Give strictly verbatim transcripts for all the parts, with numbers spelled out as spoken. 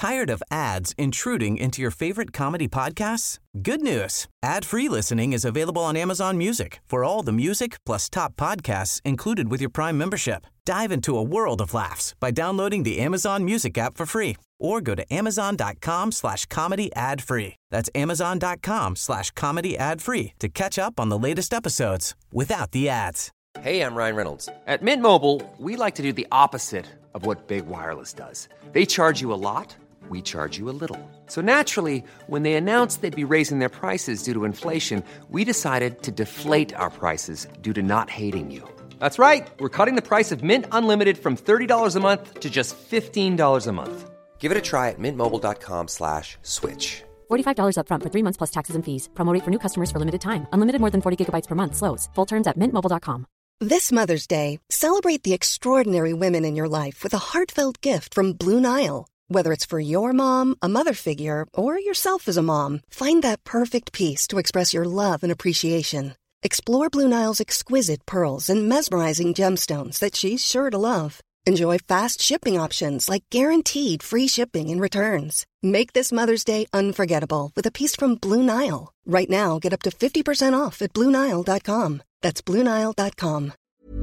Tired of ads intruding into your favorite comedy podcasts? Good news. Ad-free listening is available on Amazon Music for all the music plus top podcasts included with your Prime membership. Dive into a world of laughs by downloading the Amazon Music app for free or go to amazon.com slash comedy ad free. That's amazon.com slash comedy ad free to catch up on the latest episodes without the ads. Hey, I'm Ryan Reynolds. At Mint Mobile, we like to do the opposite of what Big Wireless does. They charge you a lot, we charge you a little. So naturally, when they announced they'd be raising their prices due to inflation, we decided to deflate our prices due to not hating you. That's right. We're cutting the price of Mint Unlimited from thirty dollars a month to just fifteen dollars a month. Give it a try at mintmobile.com slash switch. forty-five dollars up front for three months plus taxes and fees. Promo rate for new customers for limited time. Unlimited more than forty gigabytes per month. Slows full terms at mint mobile dot com. This Mother's Day, celebrate the extraordinary women in your life with a heartfelt gift from Blue Nile. Whether it's for your mom, a mother figure, or yourself as a mom, find that perfect piece to express your love and appreciation. Explore Blue Nile's exquisite pearls and mesmerizing gemstones that she's sure to love. Enjoy fast shipping options like guaranteed free shipping and returns. Make this Mother's Day unforgettable with a piece from Blue Nile. Right now, get up to fifty percent off at blue nile dot com. That's blue nile dot com.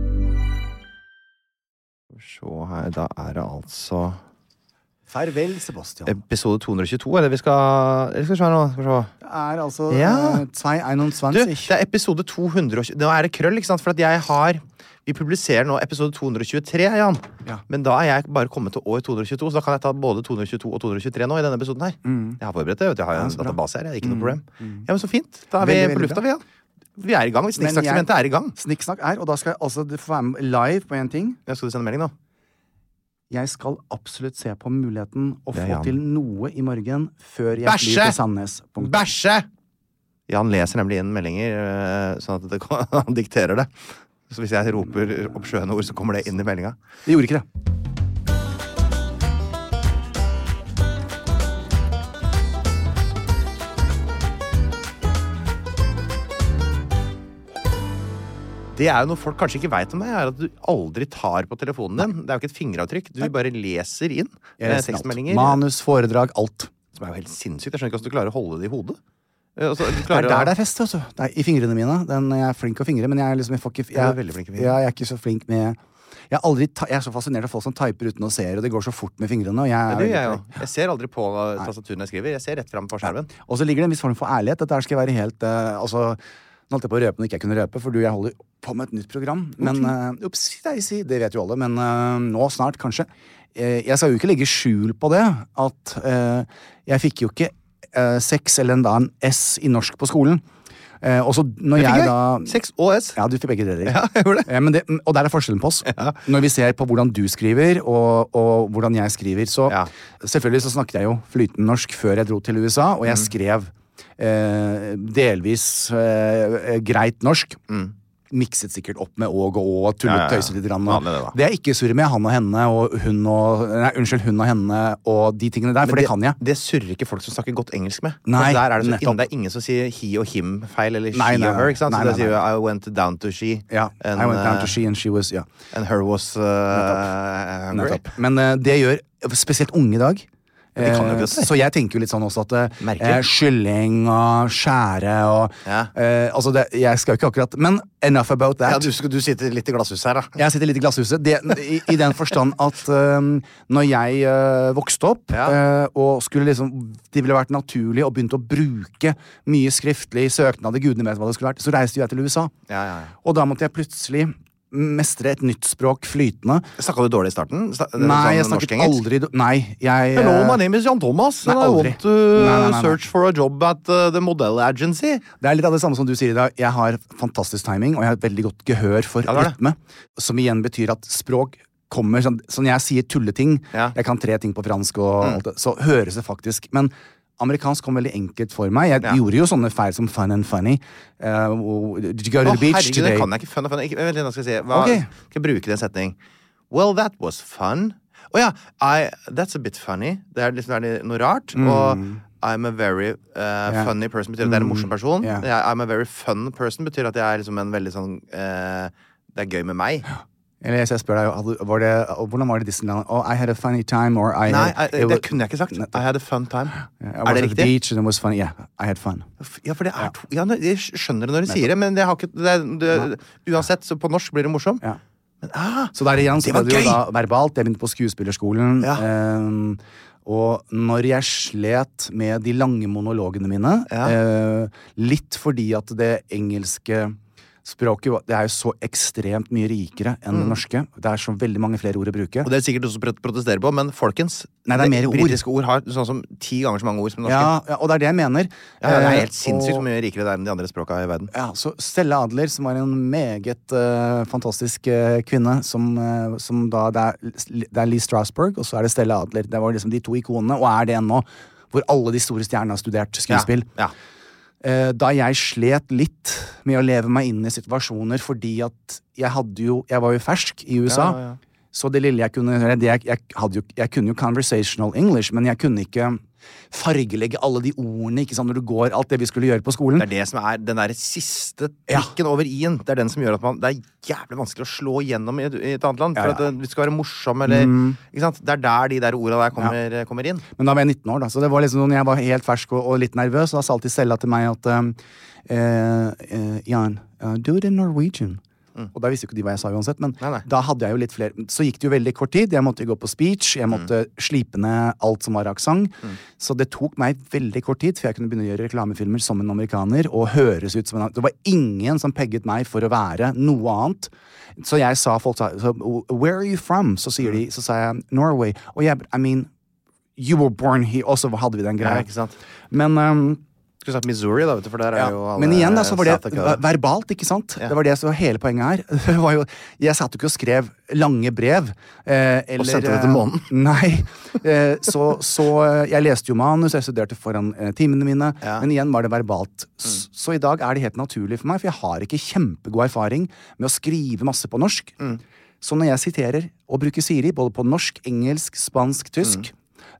Så her, da er det altså Farvel, Sebastian. episode to hundre tjueto, eller vi skal Eller skal vi se nå, skal vi se. Det er altså Ja. uh, tjueeinundzwanzig. Du, det er episode to hundre og tjue. Nå er det krøll, ikke sant? For at jeg har Vi publiserer nå episode to hundre og tjuetre, Jan. Ja. Men da er jeg bare kommet til år to hundre og tjueto, så da kan jeg ta både to hundre og tjueto og to hundre og tjuetre nå i denne episoden her. Mm. Jeg har forberedt det, vet du. Jeg har jo Ja, en så bra. database her, jeg. Ikke noe Mm. problem. Mm. Ja, men så fint. Da er vi Veldig, på veldig lufta, bra. vi, ja. Vi er i gang. Snikksaksementet er i gang. Snikksnakk er, og da skal jeg altså du får være med live på en ting. Ja, skal du sende melding nå? Jeg skal absolutt se på muligheten å Det er få Jan. til noe i morgen før jeg Bæsje! flyr til Sandnes. Punkt. Bæsje! Jan leser nemlig inn meldinger, øh, sånn at det kan, han dikterer det. Så hvis jeg roper oppskjønne ord, så kommer det inn i meldinga. Det gjorde ikke det. Det er jo noe folk kanskje ikke vet om deg, er at du aldri tar på telefonen din. Det er jo ikke et fingeravtrykk. Du bare leser inn Jeg med leser alt. tekstmeldinger. Manus, foredrag, alt. Som er jo helt sinnssykt. Jeg skjønner ikke hvordan du klarer å holde det i hodet. Eh, altså, du Det er klarer der å... det er fest, vet du. Det er i fingrene mine. Den, jeg er flink å fingre, men jeg er liksom jeg får ikke, jeg, Du er veldig flink å fingre. Ja, jeg er ikke så flink med jeg er, aldri, ta- jeg er så fascinert av folk som typer uten å se, og det går så fort med fingrene. Og jeg, Ja, er det gjør veldig jeg jo. flink. Jeg ser aldri på tastaturen jeg skriver. Jeg ser rett frem på skjermen. Og så ligger det en viss form for ærlighet. Dette her skal jeg være helt eh, altså, Nå holdt jeg på å røpe når ikke jeg kunne røpe, for du, jeg holder på med et nytt program. Men uh, ups, si, det vet jo alle, men uh, nå snart, kanskje. Eh, jeg skal jo ikke legge skjul på det, at eh, jeg fikk jo ikke eh, seks eller en, da, en S i norsk på skolen. Eh, og så når Det fikk jeg jeg. da Seks og S. Ja, du fikk begge deler. Ja, jeg gjorde det. Eh, men det. Og der er forskjellen på oss. Ja. Når vi ser på hvordan du skriver, og, og hvordan jeg skriver, så Ja. selvfølgelig så snakket jeg jo flytende norsk før jeg dro til U S A, og jeg Mm. skrev eh, delvis eh, greit norsk. Mm. Mikset sikkert opp med åg og å, og tullet Ja, ja, ja. tøyset litt. Grann, og Vanlig det, da. det er ikke surre med han og henne og hun og Nei, unnskyld, hun og henne og de tingene der, for Men det, kan jeg. Det surrer ikke folk som snakker godt engelsk med. Nei, For der er det, så, nettopp. det er ingen som sier he og him feil, eller Nei, she nei, og her. Ikke sant? nei, Så da nei, sier nei. I went down to she. Ja, and, I went down uh, to she and she was, ja. and her was uh, hungry. Nettopp. Men eh, det gjør spesielt unge i dag. Ja, de kan jo ikke Eh, det. så jeg tenker jo litt sånn også at eh, Merkelig. eh, kylling og skjære og Ja. eh, Altså, det, jeg skal jo ikke akkurat Men enough about that. Ja, du, skal- du sitter litt i glasshuset her, da. Jeg sitter litt i glasshuset. Det, i, I den forstand at um, når jeg uh, vokste opp, Ja. uh, og skulle liksom det ville vært naturlig å begynne å bruke mye skriftlig søknader, gudene vet hva det skulle vært, så reiste jeg til U S A. Ja, ja, ja. Og da måtte jeg plutselig mestre et nytt språk flytende. Snakka du dårlig i starten? Sna- Nei, jeg sånn snakket norsk-engelsk? aldri do- Nei, jeg Hello, uh, my name is Jan Thomas, Nei, and I aldri. want to Nei, nei, nei, nei. search for a job at uh, the model agency. Det er litt av det samme som du sier i dag. Jeg har fantastisk timing, og jeg har veldig godt gehør for Ja, det er det. rytme. Som igjen betyr at språk kommer sånn, så når jeg sier tulleting, Ja. jeg kan tre ting på fransk, og Mm. alt det, så høres det faktisk. Men amerikansk kom veldig enkelt for meg. Jeg Ja. gjorde jo sånne feil som fun and funny. Uh, did you go to Å, the beach herregud, today? det kan jeg ikke. Fun og fun. Ikke, vent litt, nå skal jeg si. Hva, Ok. Skal jeg bruke det i en setning? Well, that was fun. Å ja, I, that's a bit funny. Det er liksom er det noe rart. Og I'm a very uh, Ja. funny person betyr at jeg er en morsom person. Ja. Jeg- I'm a very fun person betyr at jeg er liksom en veldig sånn eh, det er gøy med meg. Eller jeg spør deg, hadde- var det, hvordan var det Disneyland? Oh, I had a funny time, or I Nei, had, I, det kunne jeg ikke sagt. I had a fun time. I Er was det at the riktig? beach and it was funny. Yeah, I had fun. Ja, for det er to Ja, jeg skjønner det når du sier det, men det har ikke det, det, uansett, så på norsk blir det morsom. Ja. Men, ah, Så der igjen så det var ble det jo gøy! da verbalt. Jeg begynte på skuespillerskolen. Ja. ehm, og når jeg slet med de lange monologene mine, Ja. eh, litt fordi at det engelske språket var- det er jo så ekstremt mye rikere enn det norske. Det er så veldig mange flere ord å bruke. Og det er sikkert du også prot- protesterer på, men folkens, Nei, det er mer ord. britiske ord har sånn som ti ganger så mange ord som norske. Ja, ja, og det er det jeg mener. Ja, det er Eh, helt sinnssykt og- hvor mye rikere det er enn de andre språka i verden. Ja, så Stella Adler, som var en meget eh, fantastisk eh, kvinne, som, eh, som da det er, det er Lee Strasberg, og så er det Stella Adler. Det var liksom de to ikonene, og er det ennå, hvor alle de store stjernene har studert skuespill. Ja, ja. Eh, da jeg slet litt med å leve meg inn i situasjoner fordi at jeg hadde jo Jeg var jo fersk i U S A. Ja, ja, ja. Så det lille jeg kunne gjøre det, jeg, jeg, hadde jo, jeg kunne jo conversational English, men jeg kunne ikke fargelegge alle de ordene, ikke sant, når du går alt det vi skulle gjøre på skolen. Det er det som er den der siste Ja. prikken over i-en. Det er den som gjør at man Det er jævlig vanskelig å slå igjennom i et, i et annet land. Ja, For ja. at det, det skal være morsom, eller ikke sant? Det er der de der orda der kommer, kommer inn. Men da var jeg nitten år, da, så det var liksom når jeg var helt fersk og, og litt nervøs, så sa alltid Stella til meg at um, eh, eh, Jan, uh, do it in Norwegian. Og da visste jo ikke de hva jeg sa uansett, men Nei, nei. da hadde jeg jo litt flere. Så gikk det jo veldig kort tid. Jeg måtte jo gå på speech, jeg måtte slipe ned alt som var aksent. Så det tok meg veldig kort tid før jeg kunne begynne å gjøre reklamefilmer som en amerikaner og høres ut som en Det var ingen som pegget meg for å være noe annet. Så jeg sa folk sa så, where are you from? Så sier de, så sa jeg Norway. Og jeg, I mean, you were born here. Og så hadde vi den Ja, greia. ikke sant? Men um, Skulle sagt Missouri, da, vet du, for der er ja. jo alle Men igjen da, så var det South Dakota. ver- verbalt, ikke sant? Ja. Det var det som var hele poenget her. Det var jo, jeg satt jo ikke og skrev lange brev. Eh, eller, sendte det til månen? eh, Nei. Eh, så, så eh, jeg leste jo manus, jeg studerte foran eh, timene mine, Ja. men igjen var det verbalt. S- Så i dag er det helt naturlig for meg, for jeg har ikke kjempegod erfaring med å skrive masse på norsk. Så når jeg siterer og bruker Siri, både på norsk, engelsk, spansk, tysk,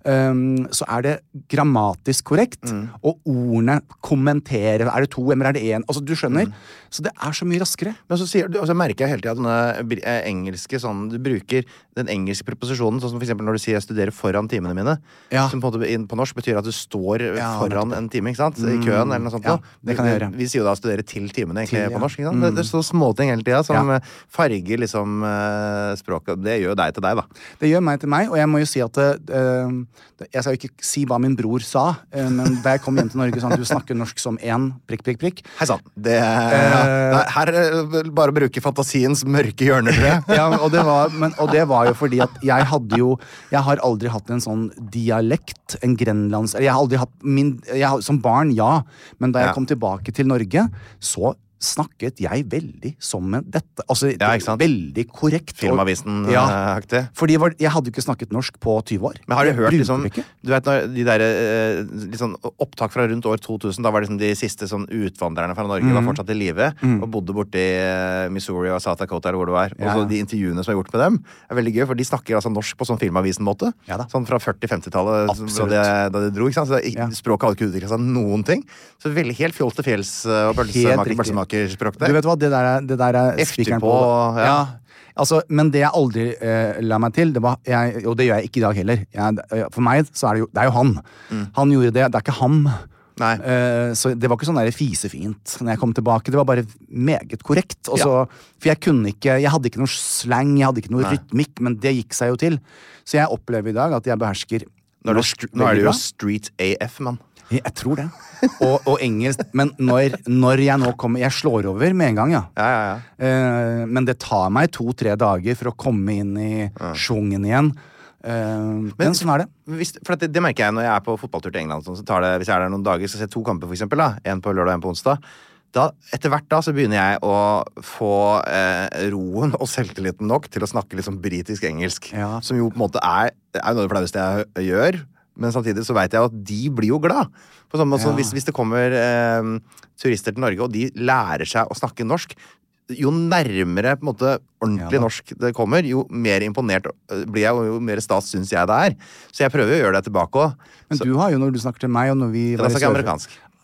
Um, så er det grammatisk korrekt, og ordene kommenterer. Er det to, eller er det én? Altså, du skjønner? Så det er så mye raskere. Men så sier, du- og så merker jeg hele tida at denne br- eh, engelske sånn, du bruker den engelske preposisjonen, sånn som for eksempel når du sier 'jeg studerer foran timene mine', Ja. som på, en måte inn på norsk betyr at du står Ja, foran nettopp. en time, ikke sant? I køen, eller noe sånt. Ja, nå. det kan jeg gjøre. Vi, vi sier jo da 'studere til timene', egentlig, Til, ja. på norsk. Ikke sant? Det, det er så småting hele tida som Ja. eh, farger liksom eh, språket. Det gjør deg til deg, da. Det gjør meg til meg, og jeg må jo si at det, eh, jeg skal jo ikke si hva min bror sa, eh, men da jeg kom hjem til Norge, sånn at du snakker norsk som én prikk, prikk, prikk. Hei sann. Det, ja. Nei, her er det bare å bruke fantasiens mørke hjørner, tror jeg. Ja, og det, var, men, og det var jo fordi at jeg hadde jo Jeg har aldri hatt en sånn dialekt, en grenlands... eller Jeg har aldri hatt min jeg, har- Som barn, ja, men da jeg Ja. kom tilbake til Norge, så snakket jeg veldig som en dette. Altså, Ja, ikke sant? veldig korrekt. og- Ja. Filmavisen-aktig. Fordi jeg, var, jeg hadde jo ikke snakket norsk på tyve år. Men har du Jeg hørt bruker liksom, det ikke. du vet når de der eh, litt sånn opptak fra rundt år to tusen, da var liksom de siste sånn utvandrerne fra Norge var fortsatt i live, og bodde borte i eh, Missouri og South Dakota eller hvor det var. Og Ja, så ja. de intervjuene som er gjort med dem, er veldig gøy, for de snakker altså norsk på sånn Filmavisen-måte. Ja da. Sånn fra førti-femti-tallet, da, Absolutt. de- da de dro, ikke sant? Så det, Ja. språket hadde ikke utviklet seg noen ting. Så veldig helt fjoll til fjells eh, og Helt riktig. pølsemakerspråk Du der. vet hva, det der er, det der er Efter spikeren på, på. ja. Altså, men det jeg aldri eh, la meg til, det var jeg, og det gjør jeg ikke i dag heller. Jeg, eh, for meg så er det jo Det er jo han. Han gjorde det. Det er ikke ham. Nei. Eh, så det var ikke sånn der fisefint når jeg kom tilbake. Det var bare meget korrekt. Og så- For jeg kunne ikke Jeg hadde ikke noe slang, jeg hadde ikke noe Nei. rytmikk, men det gikk seg jo til. Så jeg opplever i dag at jeg behersker Nå er, det, norsk str- nå er det veldig jo bra. street A F, mann. Jeg, jeg tror det. Og, og engelsk. Men når, når jeg nå kommer Jeg slår over med en gang, ja. Ja, ja, ja. Eh, men det tar meg to-tre dager for å komme inn i schwungen igjen. Eh, men, sånn er det. Hvis, for at det, det merker jeg når jeg er på fotballtur til England. Sånn, så tar det, hvis jeg er der noen dager, så ser jeg to kamper, for eksempel. Da. En på lørdag og en på onsdag. Da, etter hvert da så begynner jeg å få eh, roen og selvtilliten nok til å snakke liksom britisk engelsk. Ja. Som jo på en måte er, er noe av det flaueste jeg gjør. Men samtidig så vet jeg at de blir jo glad. På samme måte som Ja. hvis, hvis det kommer eh, turister til Norge, og de lærer seg å snakke norsk, jo nærmere på en måte ordentlig Ja da. norsk det kommer, jo mer imponert øh, blir jeg, og jo mer stas syns jeg det er. Så jeg prøver å gjøre det tilbake òg. Men du har jo, når du snakker til meg, og når vi Da var i snakker jeg Sør- amerikansk.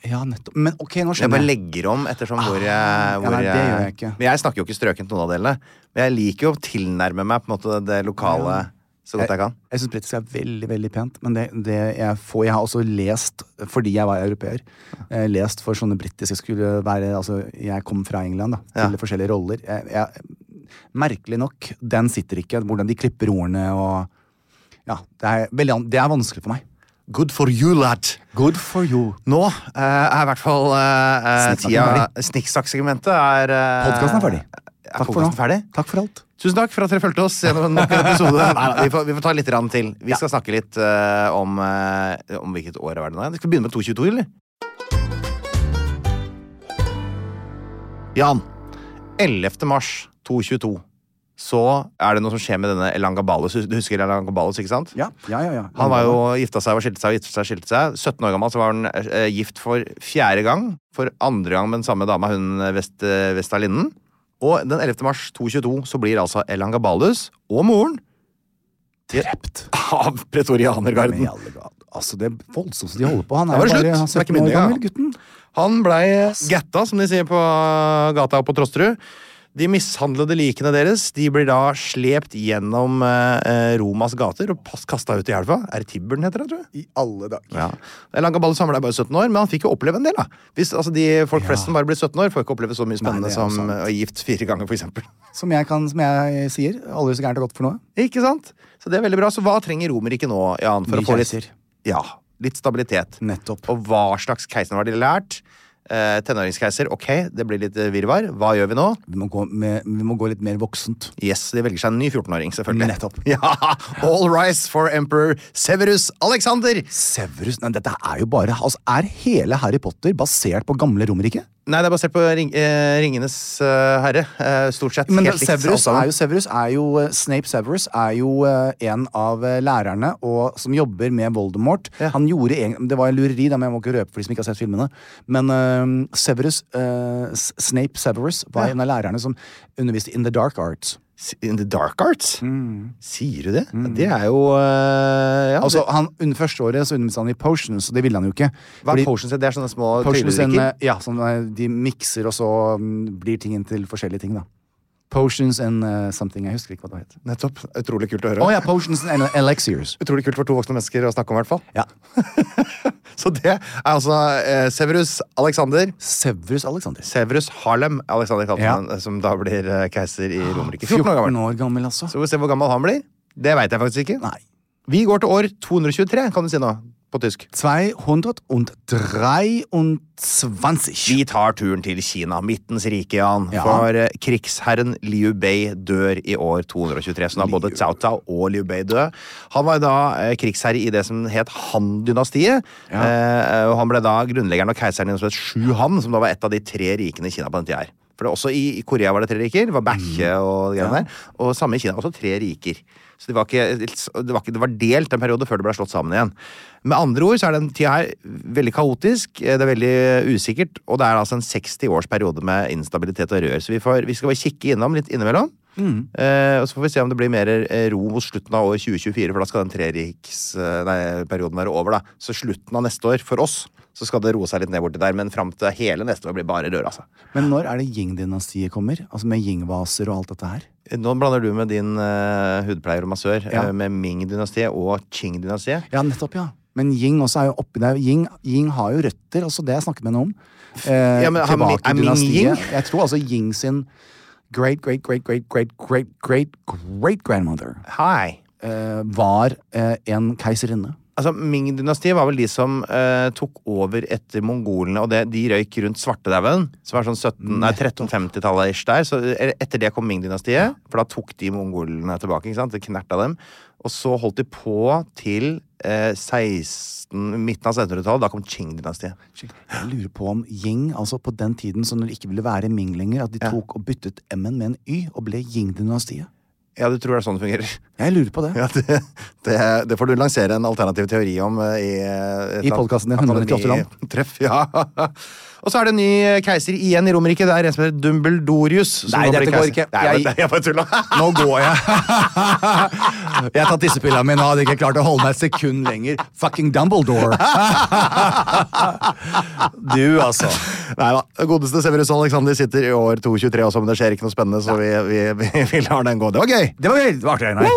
Ja, nettopp. Men ok, nå Jeg skjønner bare jeg. legger om ettersom hvor jeg, ja, hvor nei, det gjør jeg ikke. Men jeg snakker jo ikke strøkent noen av delene. Men jeg liker jo å tilnærme meg på en måte det lokale så godt jeg kan. Jeg synes britisk er veldig, veldig pent, men det, det jeg får, jeg har også lest, fordi jeg var europeer, eh, lest for sånne britiske skulle være, altså, jeg kom fra England da, til Ja. forskjellige roller. Jeg, jeg, merkelig nok, den sitter ikke, hvordan de klipper ordene, og ja, det er, veldig, an- det er vanskelig for meg. Good for you, lad! Good for you. Nå eh, er i hvert fall uh, Snikksnakk tida Snikksnakk-segmentet er uh, Podcasten er ferdig. Er Takk for podcasten nå. ferdig? Takk for alt. Tusen takk for at dere fulgte oss gjennom nok en episode. Nei, vi, får, vi får ta litt rann til. Vi Ja. skal snakke litt uh, om, uh, om hvilket år er det nå. Vi skal begynne med to tjueto, eller? Jan, ellevte mars to tjueto så er det noe som skjer med denne Elangabalus. Du husker Elangabalus, ikke sant? Ja, ja, ja. ja. Han var jo gifta seg og skilte seg og gifta seg og skilte seg. sytten år gammel så var han eh, gift for fjerde gang. For andre gang med den samme dama, hun Vest, Vestalinden. Og den ellevte mars to tjueto så blir altså Elangabalus og moren Drept. av pretorianergarden. Men i alle grad. Altså, det er voldsomt de holder på. Han Da er var jo det bare slutt. Det er ikke sytten år mindre, ja. gammel, gutten. Han blei gatta, som de sier på gata og på Trosterud. De mishandlede likene deres de blir da slept gjennom eh, Romas gater og kasta ut i elva. Er det Tibberen heter det, tror jeg? I alle dager. Ja. Elangabalus han ble bare sytten år, men han fikk jo oppleve en del. da Hvis altså, de folk Ja. flest som bare blir sytten år, får ikke oppleve så mye spennende Nei, det er jo som sant. å være gift fire ganger, for eksempel. Som jeg, kan, som jeg sier, aldri så gærent og godt for noe. Ikke sant? Så det er veldig bra. Så hva trenger Romerriket nå, Jan, for Ny å få litt, keiser. ja, litt stabilitet? Nettopp. Og hva slags keiser har de lært? Eh, tenåringskeiser, ok, det blir litt eh, virvar. Hva gjør vi nå? Vi må, gå med, vi må gå litt mer voksent. Yes, de velger seg en ny fjortenåring, selvfølgelig. Nettopp. Ja, all rise for emperor Severus Alexander! Severus, nei, dette er jo bare, altså, er hele Harry Potter basert på gamle Romerike? Nei, det er basert på ring, eh, Ringenes eh, herre, eh, stort sett. Men helt likt, Severus alt sammen. er jo, Severus er jo eh, Snape Severus er jo eh, en av eh, lærerne og, som jobber med Voldemort. Ja. Han gjorde en, Det var en lureri, da, men jeg må ikke røpe for de som ikke har sett filmene. Men eh, Severus, eh, S- Snape Severus var Ja. en av lærerne som underviste in the dark arts. In the dark arts? Sier du det? Det er jo eh, ja, Altså, det, han, Under første året så underviste han i potions, og det ville han jo ikke. Hva er Fordi potions? Det er sånne små potions en, tøydedrikker? eh, ja, sånn, eh, de mikser, og så mm, blir tingen til forskjellige ting, da. Potions and eh, something. Jeg husker ikke hva det het. Nettopp. Utrolig kult å Å høre. ja, potions and elixirs. Utrolig kult for to voksne mennesker å snakke om, i hvert fall. Ja. Så det er altså eh, Severus Alexander. Severus Alexander. Severus Harlem Alexander kalte Ja. han, som da blir eh, keiser i Romerike. fjorten år gammel. år gammel, altså. Så vi får se hvor gammel han blir. Det veit jeg faktisk ikke. Nei. Vi går til år to hundre tjuetre, kan du si nå, på tysk. tvehundrettreiundzwanzig. Vi tar turen til Kina, midtens rike, Jan. Ja. For eh, krigsherren Liu Bei dør i år to hundre tjuetre. Så nå er både Liu. Cao Cao og Liu Bei død. Han var da eh, krigsherre i det som het Han-dynastiet. Ja. Eh, og han ble da grunnleggeren og keiseren i noe som het Sju Han, som da var et av de tre rikene i Kina på den tida her. For det, også i, i Korea var det tre riker. Det var Baekje og greiene der. Og samme i Kina. Også tre riker. Så det var, ikke, det, var ikke, det var delt en periode før det ble slått sammen igjen. Med andre ord så er den tida her veldig kaotisk, det er veldig usikkert, og det er altså en seksti års periode med instabilitet og rør. Så vi, får, vi skal bare kikke innom litt innimellom. Mm. Eh, og så får vi se om det blir mer eh, ro mot slutten av år tjue tjuefire, for da skal den treriksperioden være over. da. Så slutten av neste år, for oss, så skal det roe seg litt ned borti der, men fram til hele neste år blir bare rør, altså. Men når er det Ying-dynastiet kommer? Altså med Ying-vaser og alt dette her? Nå blander du med din uh, hudpleier og massør, Ja. eh, med Ming-dynastiet og Qing-dynastiet. Ja, nettopp, ja. Men Ying også er jo oppi der. Ying, Ying har jo røtter, altså det jeg snakket med henne om. Eh, Ja, men har Mi- tilbake er i Ming dynastiet. Ying? Jeg tror altså Ying sin great, great, great, great, great, great, great, great grandmother Hei! eh, var eh, en keiserinne. Altså, Ming-dynastiet var vel de som eh, tok over etter mongolene, og det, de røyk rundt svartedauden, som var sånn sytten, nei, tretten femti-tallet ish der. Så etter det kom Ming-dynastiet, for da tok de mongolene tilbake, ikke sant? Det knerta dem. Og så holdt de på til eh, seksten, midten av sekstenhundretallet, da kom Qing-dynastiet. Jeg lurer på om Ying, altså på den tiden så når det ikke ville være Ming lenger, at de Ja. tok og byttet M-en med en Y og ble Ying-dynastiet. Ja, du tror det er sånn det fungerer? Jeg lurer på det. Ja, det, det, det får du lansere en alternativ teori om eh, i eh, et I podcasten din, hundre nittiåtte land. Treff, ja. Og så er det en ny keiser igjen i Romerike. Det er en som heter Dumbledorius. som Nei, nå blir dette går keiser. ikke. Nei, Jeg- jeg, jeg bare tulla. Nå går jeg. Jeg har tatt disse pillene mine og hadde ikke klart å holde meg et sekund lenger. Fucking Dumbledore. Du, altså. Neida, godeste Severus Alexander sitter i år to tjuetre også, men det skjer ikke noe spennende, så vi, vi, vi, vi lar den gå. Det var gøy! Det var gøy. Det var artig, nei.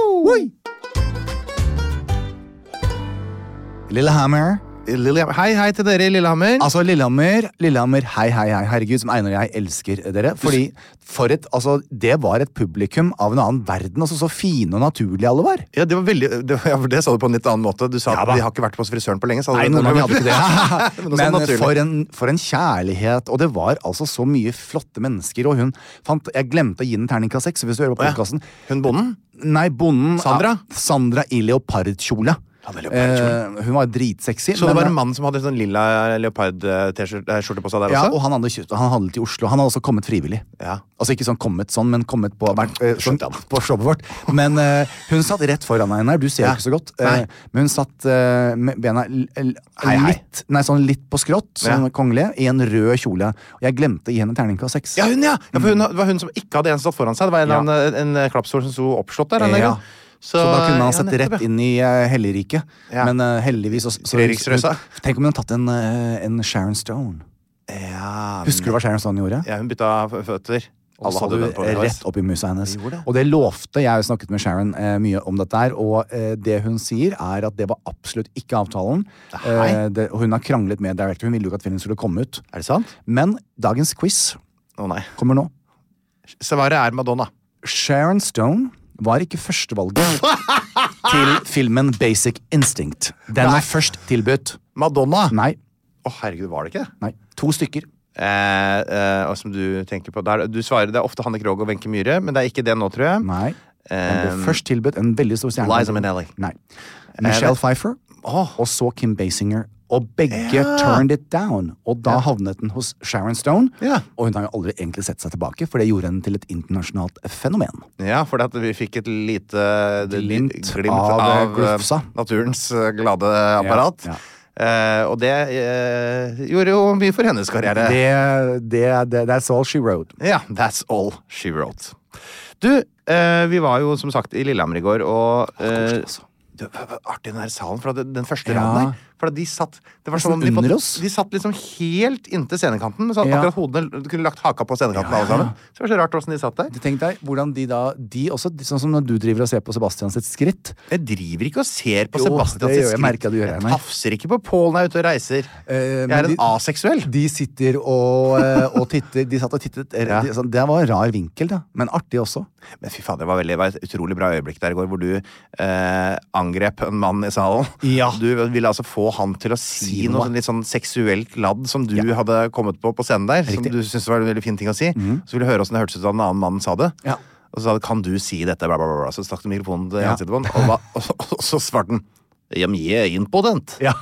Lillehammer. Lillehammer. Hei, hei til dere i Lillehammer. Altså, Lillehammer, Lillehammer, hei, hei, hei. Herregud, som Einar og jeg elsker dere. Fordi, for et, altså, det var et publikum av en annen verden. Altså, så fine og naturlige alle var. Ja, det var veldig, det, ja, det sa du på en litt annen måte. Du sa Ja, at da. de har ikke vært på frisøren på lenge. Sa du. Nei, noen av dem hadde ikke det. Men det var sånn Men naturlig. for en, for en kjærlighet. Og det var altså så mye flotte mennesker. Og hun fant, jeg glemte å gi den terningkast seks, hvis du hører på Å, ja. podcasten. Hun bonden? Nei, bonden. Sandra? Ja, Sandra i leopardkjole. Ja, det er leopardkjole. Eh, hun var dritsexy. Så det men- var en mann som hadde sånn lilla leopard-skjorte på seg der Ja, også? og han hadde, kjøpt- han hadde til Oslo. Han hadde også kommet frivillig. Ja. Altså ikke sånn kommet sånn, men kommet på, vært, eh, sånn, Skjønte jeg. på showet vårt. Men eh, hun satt rett foran meg her. Du ser jo Ja. ikke så godt. Nei. Eh, men hun satt eh, med bena l l Hei, hei. litt, nei, sånn litt på skrått, sånn Ja. kongelig, i en rød kjole. Og jeg glemte å gi henne terningkast seks. Ja, hun, ja! ja for hun, det var hun som ikke hadde en stått foran seg. Det var en, Ja. annen- en, en klappstol som sto oppslått der. denne Ja. gangen. Så, da kunne han ja, sett nettopp, rett ja. inn i uh, helligriket. Ja. Men uh, heldigvis så, så, Fredriksrøsa. Tenk om hun hadde tatt en, uh, en Sharon Stone. Ja, Husker du hva Sharon Stone gjorde? Ja, hun bytta f- føtter. Og Alle så hadde hadde den på du V H S. rett opp i musa hennes. Jeg gjorde det. Og det lovte. Jeg har jo snakket med Sharon eh, mye om dette her, og eh, det hun sier, er at det var absolutt ikke avtalen. Nei. Eh, det, og hun har kranglet med director. Hun ville jo ikke at filmen skulle komme ut. Er det sant? Men dagens quiz Å nei. kommer nå. Svaret er Madonna. Sharon Stone var ikke førstevalget til filmen Basic Instinct. Den Nei. var først tilbudt. Madonna? Nei. Å, herregud, var det ikke det? Nei. To stykker. Eh, eh, og som du tenker på der, Du svarer det er ofte Hanne Krogh og Wenche Myhre, men det er ikke det nå, tror jeg. Nei. Den ble Um, først tilbudt en veldig stor stjerne. Liza Minnelli. Nei. Michelle det- Pfeiffer Åh. og så Kim Basinger. Og begge Ja. turned it down. Og da havnet den hos Sharon Stone. Ja. Og hun har jo aldri egentlig sett seg tilbake, for det gjorde henne til et internasjonalt fenomen. Ja, for at vi fikk et lite det- Glimt glimt av, av, eh, eh, glufsa. naturens eh, glade apparat. Ja, Eh, og det eh, gjorde jo mye for hennes karriere. Det, det, det, that's all she wrote. Ja, that's all she wrote. Du, eh, vi var jo som sagt i Lillehammer i går, og eh, Koselig, altså. det var var artig den der salen, for at den første Ja. raden der. For at de satt det var Nesten som om de, under fått- oss. de satt liksom helt inntil scenekanten. Men så Ja. akkurat hodene Du kunne lagt haka på scenekanten, Ja, ja. alle sammen. Så det var så rart hvordan de satt der. Tenk deg hvordan de da De også, sånn som når du driver og ser på Sebastian sitt skritt. Jeg driver ikke og ser på Jo, Sebastian det sitt gjør jeg. skritt. Merker at du gjør det, Jeg Einar. tafser ikke på Pål når jeg er ute og reiser. Eh, jeg men er en de- aseksuell. De sitter og, eh, og titter. De satt og tittet. Ja. De, sånn, det var en rar vinkel, da. Men artig også. Men fy faen, det var, veldig, det var et utrolig bra øyeblikk der i går, hvor du eh, angrep en mann i salen. Ja. Du ville altså få han til å si, Si noe noe. sånn litt sånn seksuelt ladd som du Ja. hadde kommet på på scenen der. Som Riktig. du syntes var en veldig fin ting å si. Så ville du høre åssen det hørtes ut da en annen mann sa det. Ja. Og så sa du 'kan du si dette', bla, bla, bla, bla. Så stakk du mikrofonen til Ja. ansiktet på han, og, hva- og, så- og så svarte han 'ja, mi er impotent'. Ja.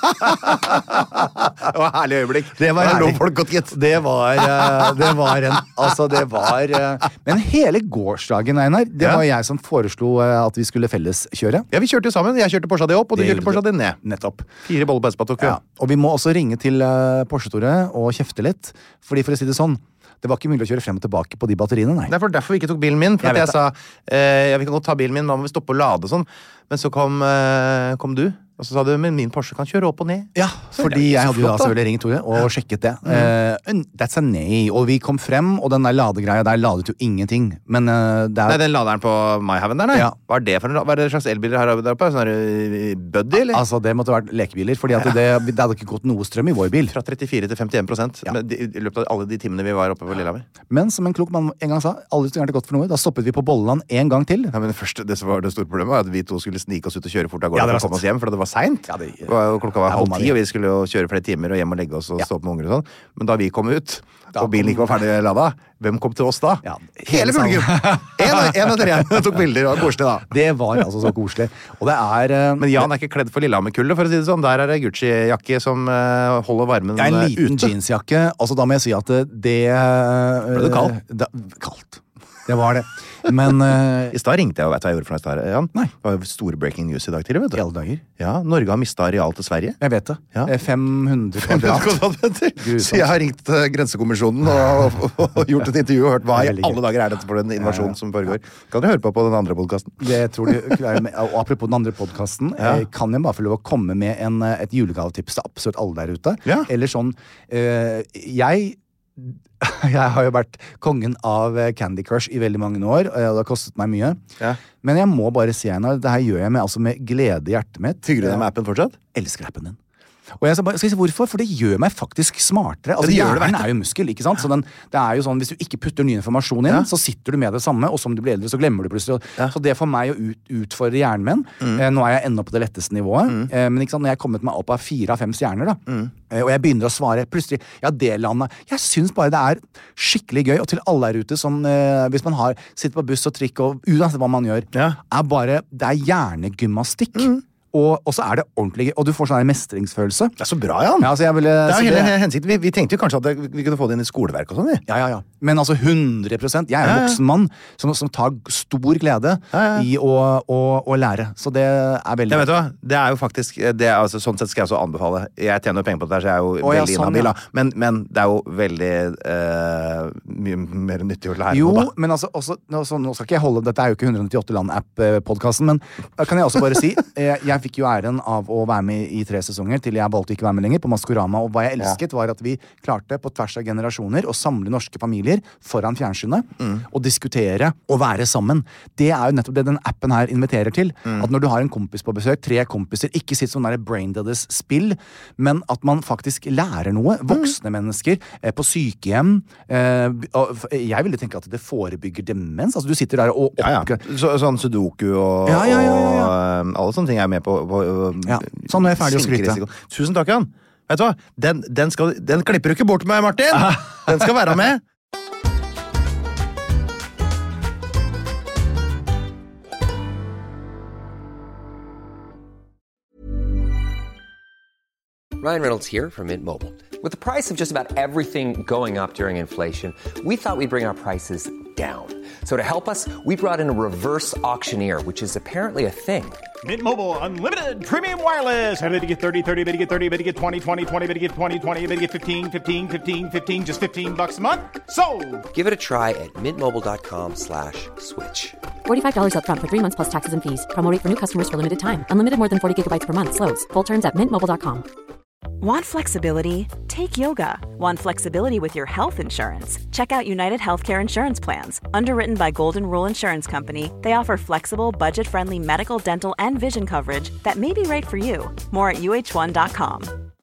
Det var et herlig øyeblikk. Det var Da lo herlig. folk godt, gitt. Det var, eh, det var en Altså, det var eh, Men hele gårsdagen, Einar, det Ja. var jeg som foreslo eh, at vi skulle felleskjøre. Ja, vi kjørte jo sammen. Jeg kjørte Porscha di opp, og du Det kjørte gjorde Porscha du. di ned. Nettopp. Fire boller på Espa tok vi. Ja. Og vi må også ringe til uh, Porsche-Tore og kjefte litt. Fordi for å si det sånn, det var ikke mulig å kjøre frem og tilbake på de batteriene, nei. Det er for derfor vi ikke tok bilen min. For Jeg at jeg vet sa eh, ja, vi kan godt ta bilen min, da må vi stoppe og lade og sånn. Men så kom, eh, kom du, og så sa du men min Porsche kan kjøre opp og ned. Ja, Så fordi det er jeg så hadde jo da flott, da. selvfølgelig ringt Tore og sjekket det. Eh, and that's a nei. Og vi kom frem, og den der ladegreia der ladet jo ingenting. Men eh, det Nei, er den laderen på Myhaven der, nei. Ja. Hva er det for en la- Hva er det slags elbiler her der oppe? Sånn her, uh, Buddy, eller? Altså, det måtte vært lekebiler, fordi at det, det hadde ikke gått noe strøm i vår bil. Fra trettifire til femtien prosent Ja. men de, i løpet av alle de timene vi var oppe på Lillehammer. Men som en klok mann en gang sa, aldri så gærent godt for noe. Da stoppet vi på Bolleland en gang til. Ja, men det, første, det som var det store problemet var at vi to skulle snike oss ut og kjøre fort av gårde Ja, det for var å komme sant. oss hjem, for det var seint. Ja, det- Klokka var Der halv bomma ti, vi. og vi skulle jo kjøre flere timer og hjem og legge oss og Ja. stå opp med unger og sånn. Men da vi kom ut, Da og bilen ikke var ferdig lada, hvem kom til oss da? Ja, Hele hele salen. publikum! En, en etter en tok bilder, og koselig da. Det var altså så koselig. Og det er eh, Men Jan er ikke kledd for Lillehammer-kullet, for å si det sånn. Der er det Gucci-jakke som eh, holder varmen ja, en eh, liten ute. jeansjakke. Altså, da må jeg si at det, det Ble du kald? Da, kaldt. Det var det. Men uh, I stad ringte jeg, og vet du hva jeg gjorde for noe i stad, Jan? Nei. Det var jo store breaking news i dag tidlig, vet du. I alle dager. Ja, Norge har mistet areal til Sverige. Jeg vet det. Ja. fem hundre kvadratmeter. Så jeg har ringt uh, Grensekommisjonen og, og, og gjort et intervju og hørt hva i alle dager er dette for den invasjonen ja, ja. som foregår. Kan dere høre på på den andre podcasten? Det tror du, og apropos den andre podcasten, ja. kan jeg bare få lov å komme med en, et julegavetips til absolutt alle der ute. Ja. Eller sånn, uh, jeg... Jeg har jo vært kongen av Candy Crush i veldig mange år, og det har kostet meg mye. Ja. Men jeg må bare si henne, det her gjør jeg med, altså med glede i hjertet mitt. Hygger du deg med appen fortsatt? Elsker appen din. Og jeg skal, bare, skal jeg si hvorfor? For det gjør meg faktisk smartere. Altså, hjernen er jo muskel, ikke sant? Så den, det er jo sånn, hvis du ikke putter ny informasjon inn, ja. så sitter du med det samme, og som du blir eldre, så glemmer du plutselig. Ja. Så det for meg å ut, utfordre hjernen min, mm. eh, nå er jeg enda på det letteste nivået, mm. eh, men ikke sant, når jeg har kommet meg opp av fire av fem stjerner, da, mm. eh, og jeg begynner å svare, plutselig, ja, det landet, jeg synes bare det er skikkelig gøy, og til alle der ute som, eh, hvis man har, sitter på buss og trikk, og uansett hva man gjør, ja. er bare, det er hjernegymnastikk. Mm. Og, og så er det ordentlig, og du får sånn en mestringsfølelse. Det er så bra, Jan. Ja, altså jeg ville, det er jo hele det, hensikten. Vi, vi tenkte jo kanskje at det, vi kunne få det inn i skoleverk og sånn. Ja, ja, ja. Men altså hundre prosent. Jeg er en ja, ja. voksen mann som, som tar stor glede ja, ja. i å, å, å lære. Så det er veldig... Ja, vet du hva? Det er jo faktisk, det er, altså, sånn sett skal jeg også anbefale. Jeg tjener jo penger på det der, så jeg er jo oh, veldig ja, sånn, inhabil. Ja. Men, men det er jo veldig uh, mye mer nyttig å lære jo, på, da. Jo, men altså, også, altså, nå skal ikke jeg holde, dette er jo ikke hundre nittiåtte land-app-podcasten, men kan jeg også bare si, jeg, jeg fikk jo æren av av å være med i tre sesonger til jeg valgte ikke være med lenger på Maskorama, og hva jeg elsket var at vi klarte på tvers av generasjoner å samle norske familier foran fjernsynet mm. og diskutere og være sammen. Det er jo nettopp det den appen her inviterer til. Mm. At når du har en kompis på besøk, tre kompiser, ikke sitt sånn der brain deaders spill, men at man faktisk lærer noe. Voksne mm. mennesker eh, på sykehjem. Eh, og jeg ville tenke at det forebygger demens. Altså du sitter der og... Ja, ja. Så, sånn sudoku og, ja, ja, ja, ja, ja. og alle sånne ting er med på... på Ja, sånn er jeg ferdig å skryte. Tusen takk, Jan. Vet du hva? Den, den, skal, den klipper du ikke bort med, Martin. Den skal være med. Ryan Reynolds here from Mint Mobile. With the price of just about everything going up during inflation, we thought we'd bring our prices down. So to help us, we brought in a reverse auctioneer, which is apparently a thing. Mint Mobile Unlimited Premium Wireless. How to get thirty, thirty, how to get thirty, how to get twenty, twenty, twenty, how to get twenty, twenty, how to get fifteen, fifteen, fifteen, fifteen, just fifteen bucks a month? Sold! Give it a try at mintmobile.com slash switch. forty-five dollars up front for three months plus taxes and fees. Promo rate for new customers for limited time. Unlimited more than forty gigabytes per month. Slows full terms at mint mobile dot com. Want flexibility? Take yoga. Want flexibility with your health insurance? Check out United Healthcare Insurance Plans. Underwritten by Golden Rule Insurance Company, they offer flexible, budget-friendly medical, dental, and vision coverage that may be right for you. More at U H one dot com.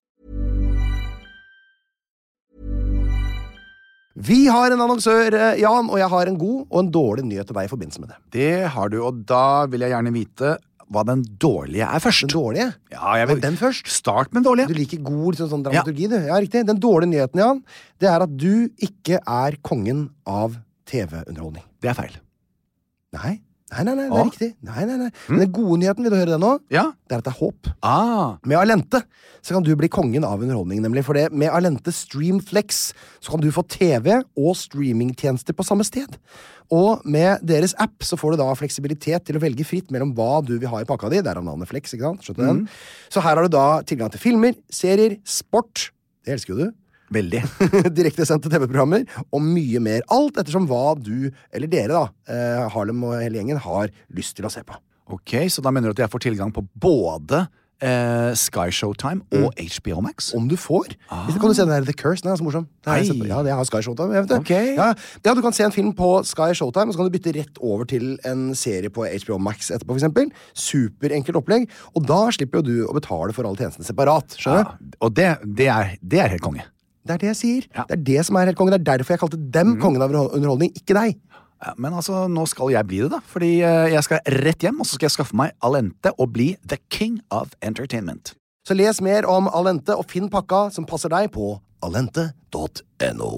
Vi har en annonsør, Jan, og jeg har en god og en dårlig nyhet til deg i forbindelse med det. Det har du, og da vil jeg gjerne vite hva den dårlige er først. Den dårlige? Ja, jeg vil... Men den først. Start med den dårlige. Du liker god liksom, sånn dramaturgi, ja. du. Ja, riktig. Den dårlige nyheten, Jan, det er at du ikke er kongen av T V-underholdning. Det er feil. Nei. Nei, nei, nei, det er ah. riktig. Nei, nei, nei. Men den gode nyheten, vil du høre det nå? Ja. Det er at det er håp. Ah. Med Allente så kan du bli kongen av underholdning, nemlig. For det, med Allente Streamflex så kan du få T V og streamingtjenester på samme sted. Og med deres app så får du da fleksibilitet til å velge fritt mellom hva du vil ha i pakka di. Det er av navnet Flex, ikke sant? Skjønner du den? Mm. Så her har du da tilgang til filmer, serier, sport. Det elsker jo du. Veldig. Direktesendte T V-programmer og mye mer. Alt ettersom hva du, eller dere da, eh, Harlem og hele gjengen, har lyst til å se på. Ok, så da mener du at jeg får tilgang på både eh, Sky Showtime og mm. H B O Max? Om du får. Ah. Hvis du kan du se den der The Curse, den er så morsom. Det er, ja, det har Sky Showtime, jeg vet det. Okay. Ja, ja, du kan se en film på Sky Showtime, og så kan du bytte rett over til en serie på H B O Max etterpå, for eksempel. Superenkelt opplegg. Og da slipper jo du å betale for alle tjenestene separat, skjønner du? Ja, og det, det, er, det er helt konge. Det er det jeg sier. Ja. Det er det som er helt kongen. Det er derfor jeg kalte dem mm. kongen av underholdning, ikke deg. Ja, men altså, nå skal jeg bli det da. Fordi uh, jeg skal rett hjem, og så skal jeg skaffe meg Allente og bli the king of entertainment. Så les mer om Allente og finn pakka som passer deg på allente dot no.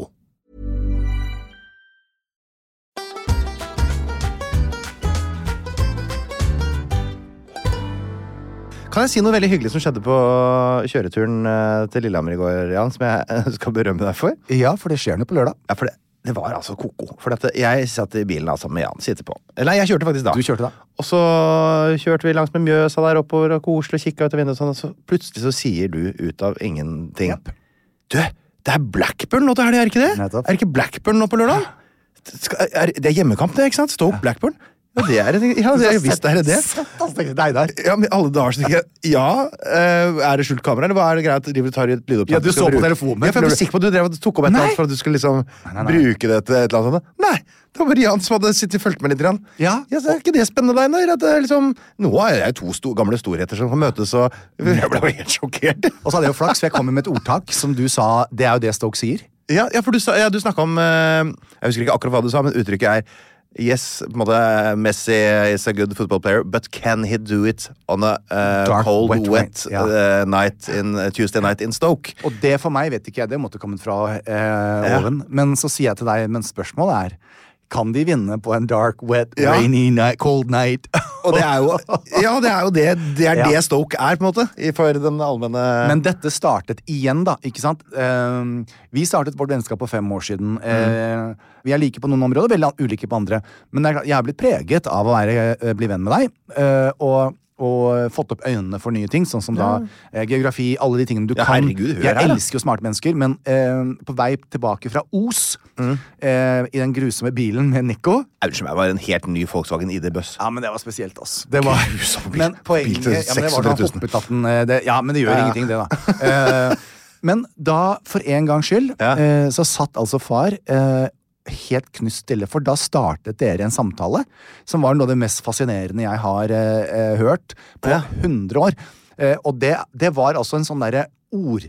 Kan jeg si noe veldig hyggelig som skjedde på kjøreturen til Lillehammer i går, Jan, som jeg skal berømme deg for? Ja, for det skjer noe på lørdag. Ja, for det, Det var altså koko. For at jeg satt i bilen altså, med Jan, sitter på. Nei, jeg kjørte faktisk da. Du kjørte da. Og så kjørte vi langs med Mjøsa der oppover og koselig, kikket ut av vinduet og sånn, og så plutselig så sier du ut av ingenting. Yep. Du, det er Blackburn nå til helgen, er ikke det? Nettopp. Er det ikke Blackburn nå på lørdag? Er, det er hjemmekamp det, ikke sant? Stoke Blackburn. Ja, det er det. Ja, det er visst det er det. Sett deg der. Ja, men alle dager så tenker jeg, ja, uh, er det skjult kamera, eller hva er det greit at de tar et lydopptak? Ja, du så på telefonen. Ja, for jeg var sikker på at du drev og tok opp et eller annet for at du skulle liksom nei, nei, nei. bruke det til et eller annet sånt. Nei, det var bare Jan som hadde sittet og følt med litt. Ja. Ja, så er ikke det spennende deg, at det er liksom, nå er jeg to sto, gamle storheter som får møtes, og jeg ble helt sjokkert. Og så hadde jeg jo flaks, for jeg kom med et ordtak som du sa, det er jo det Stoke sier. Ja, ja for du, ja, du snakket om, uh, jeg husker ikke akkurat hva du sa, men uttrykket er yes, på en måte, Messi is a good football player, but can he do it on a uh, Dark, cold, wet, wet ja. uh, night in uh, Tuesday night in Stoke? Og det for meg vet ikke jeg, det måtte komme fra uh, ja. Oven. Men så sier jeg til deg, men spørsmålet er, kan de vinne på en dark, wet, ja. rainy night, cold night? Og det er jo, ja, det er jo det, det, er ja. det Stoke er, på en måte, for den allmenne... Men dette startet igjen, da, ikke sant? Uh, vi startet vårt vennskap for fem år siden. Mm. Uh, vi er like på noen områder, veldig ulike på andre. Men det er klart, jeg har blitt preget av å være, uh, bli venn med deg, uh, og... og fått opp øynene for nye ting, sånn som ja. da eh, geografi, alle de tingene du ja, kan. Herregud, jeg her, elsker jo smarte mennesker, men eh, på vei tilbake fra Os, mm. eh, i den grusomme bilen med Nico. Unnskyld meg, var en helt ny Volkswagen I D-buss. Ja, men det var spesielt, ass. Det var, men poenget, ja, men det var sånn hoppetatten, det, ja, men det gjør ja. ingenting, det da. Eh, men da, for en gangs skyld, ja. eh, så satt altså far eh, helt knust stille, for da startet dere en samtale som var noe av det mest fascinerende jeg har eh, hørt på ja. hundre år. Eh, og det, det var altså en sånn derre ord,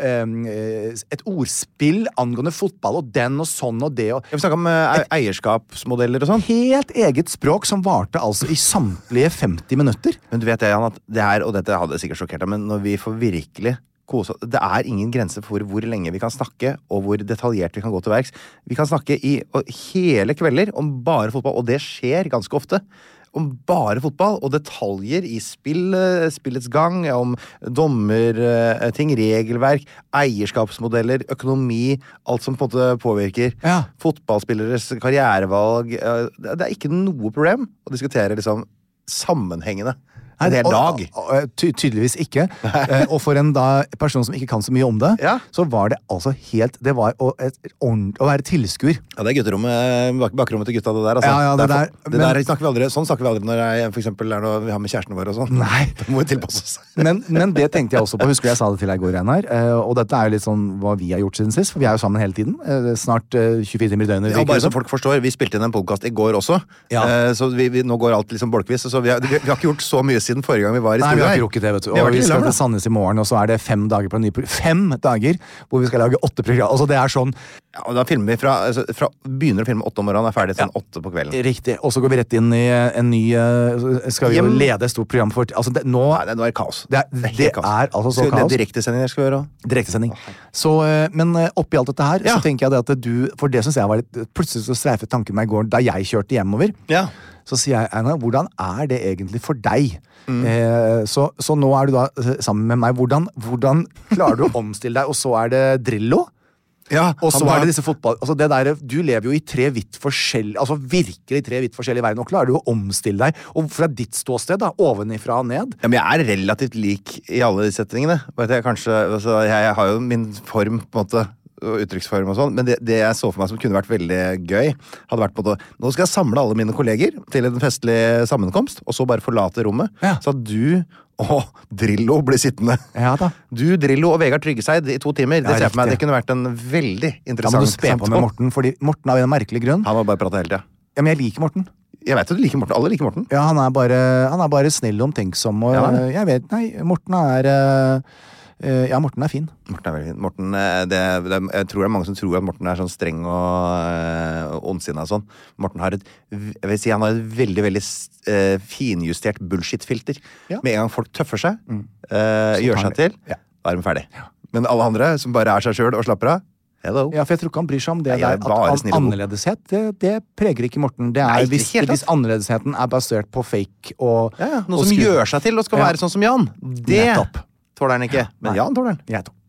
eh, et ordspill angående fotball, og den og sånn og det. Og jeg vil snakke om eh, eierskapsmodeller og sånn. Helt eget språk som varte altså i samtlige femti minutter. Men du vet det, Jan, at det er, og dette hadde sikkert sjokkert deg, men når vi får virkelig det er ingen grense for hvor lenge vi kan snakke, og hvor detaljert vi kan gå til verks. Vi kan snakke i hele kvelder om bare fotball, og det skjer ganske ofte. Om bare fotball, og detaljer i spill, spillets gang, om dommer, ting, regelverk, eierskapsmodeller, økonomi, alt som på en måte påvirker ja. fotballspilleres karrierevalg. Det er ikke noe problem å diskutere liksom sammenhengende. En hel dag. Og, og, ty tydeligvis ikke. eh, og for en da, person som ikke kan så mye om det, ja. så var det altså helt, det var å, et, å være tilskuer. Ja, det er gutterommet, bak bakrommet til gutta, det der. Altså. Ja, ja, det det der, det men, der snakker vi aldri, sånn snakker vi aldri når jeg, for eksempel, er noe vi har med kjærestene våre og sånn. Nei. Det må vi tilpasse oss. men, men det tenkte jeg også på, husker jeg sa det til deg i går, Einar, eh, og dette er jo litt sånn hva vi har gjort siden sist, for vi er jo sammen hele tiden, eh, snart eh, tjuefire timer i døgnet. Ja, bare så folk forstår, vi spilte inn en podcast i går også, ja. eh, så vi, vi, nå går alt liksom bolkvis, så vi har, vi, vi har ikke gjort så mye siden forrige gang vi var i Nei, vi har ikke rukket det, vet du. Og vi, vi skal til Sandnes i morgen, og så er det fem dager på en ny program. Fem dager hvor vi skal lage åtte program. Altså, det er sånn... Ja, og da filmer vi fra, altså, fra begynner å filme åtte om morgenen, er ferdig sånn ja. åtte på kvelden. Riktig. Og så går vi rett inn i en ny... Skal vi jo lede et stort program for... Altså, det, nå... Nei, det, nå er det kaos. Det er, det er, kaos. er altså så skal, kaos. Det er direktesending jeg skal gjøre. Direktesending. Så, men oppi alt dette her, ja. så tenker jeg det at du... For det synes jeg var litt... Plutselig så streifet tanken meg i går, da jeg kjørte hjemover. Ja. Så sier jeg, Einar, hvordan er det egentlig for deg? Mm. Eh, så, så nå er du da sammen med meg. Hvordan, hvordan klarer du å omstille deg? Og så er det Drillo. Ja, og så er det disse fotball... Altså det der, du lever jo i tre vidt forskjellige... Altså virkelig tre vidt forskjellige verden. Og klarer du å omstille deg? Og fra ditt ståsted, da, ovenifra og ned? Ja, men jeg er relativt lik i alle de settingene. Vet jeg, kanskje, altså, jeg, jeg har jo min form, på en måte... og uttrykksform og sånn, men det, det jeg så for meg som kunne vært veldig gøy, hadde vært på det. Nå skal jeg samle alle mine kolleger til en festlig sammenkomst, og så bare forlate rommet, ja. så at du og Drillo blir sittende. Ja da. Du, Drillo og Vegard Tryggeseid i to timer, det ja, ser jeg for meg, det kunne vært en veldig interessant samtale. Da må du spe på med Morten, fordi Morten har jo en merkelig grunn. Han må bare prate hele tiden. Ja, men jeg liker Morten. Jeg vet at du liker Morten, alle liker Morten. Ja, han er bare, han er bare snill og omtenksom, og ja. jeg vet, nei, Morten er... Uh, Ja, Morten er fin. Morten er veldig fin. Morten, det, det, jeg tror det er mange som tror at Morten er sånn streng og øh, ondsinnet og sånn. Morten har et, jeg vil si han har et veldig, veldig øh, finjustert bullshit-filter. Ja. Med en gang folk tøffer seg, mm. øh, gjør seg til, ja. da er de ferdig. Ja. Men alle andre som bare er seg selv og slapper av, hello. Ja, for jeg tror ikke han bryr seg om det. Nei, der, at an annerledeshet, det, det preger ikke Morten. Det er, Nei, hvis, hvis annerledesheten er basert på fake og... Ja, ja. Noe som gjør seg til og skal ja. være sånn som Jan. Det... Nettopp. Tåler han ikke, men Jan tåler han. Jeg,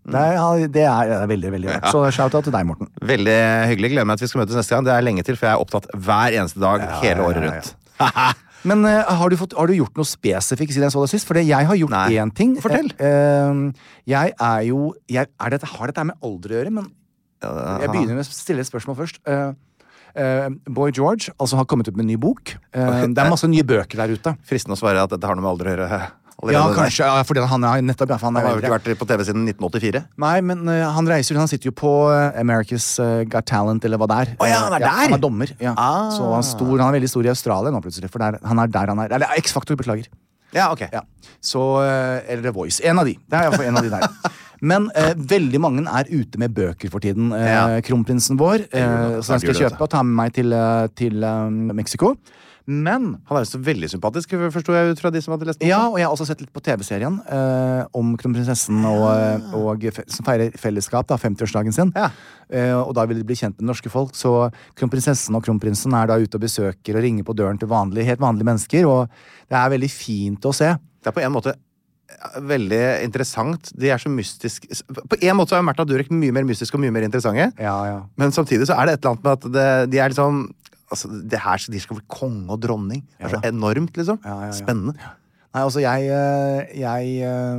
Det er, det er, det er veldig, veldig rart. Så shout-out til deg, Morten. Veldig hyggelig. Gleder meg at vi skal møtes neste gang. Det er lenge til, for jeg er opptatt hver eneste dag Ja, hele ja, året ja, rundt. ja. Men uh, har, du fått, har du gjort noe spesifikt siden jeg så det sist? For jeg har gjort Nei. én ting. Fortell. Uh, jeg er jo jeg, er dette, Har dette med alder å gjøre? Men jeg begynner med å stille et spørsmål først. Uh, uh, Boy George altså har kommet ut med en ny bok. Uh, det er masse nye bøker der ute. Fristende å svare at dette har noe med alder å gjøre. Ja, kanskje, ja, fordi han er nettopp ja, han, er han har jo eldre. ikke vært på T V siden nitten åttifire. Nei, men uh, han reiser, han sitter jo på uh, America's uh, Got Talent, eller hva det er. Å ja, han er ja, der? Han er dommer, ja. Ah. Så han er, stor, han er veldig stor i Australia nå plutselig, for der, han er der han er. Eller X-Factor, beklager. Ja, ok. Ja. Så, uh, eller The Voice. En av de. Det er i hvert fall en av de der. Men uh, veldig mange er ute med bøker for tiden. Uh, Ja. Kronprinsen vår, uh, så den skal jeg kjøpe og ta med meg til, uh, til um, Mexico. Men Han er jo så veldig sympatisk, forstår jeg ut fra de som hadde lest den. ja, og jeg har også sett litt på T V-serien eh, om kronprinsessen og, og fe- som feirer fellesskap, da, femtiårsdagen sin. Ja. Eh, og da vil de bli kjent med norske folk. Så kronprinsessen og kronprinsen er da ute og besøker og ringer på døren til vanlige, helt vanlige mennesker. Og det er veldig fint å se. Det er på en måte veldig interessant. De er så mystiske. På en måte så er Märtha Durek mye mer mystisk og mye mer interessante. Ja, ja. Men samtidig så er det et eller annet med at det, de er liksom altså, det her, de skal bli konge og dronning. Det er så Ja. enormt, liksom. Ja, ja, ja. Spennende. Nei, altså, jeg eh, Jeg,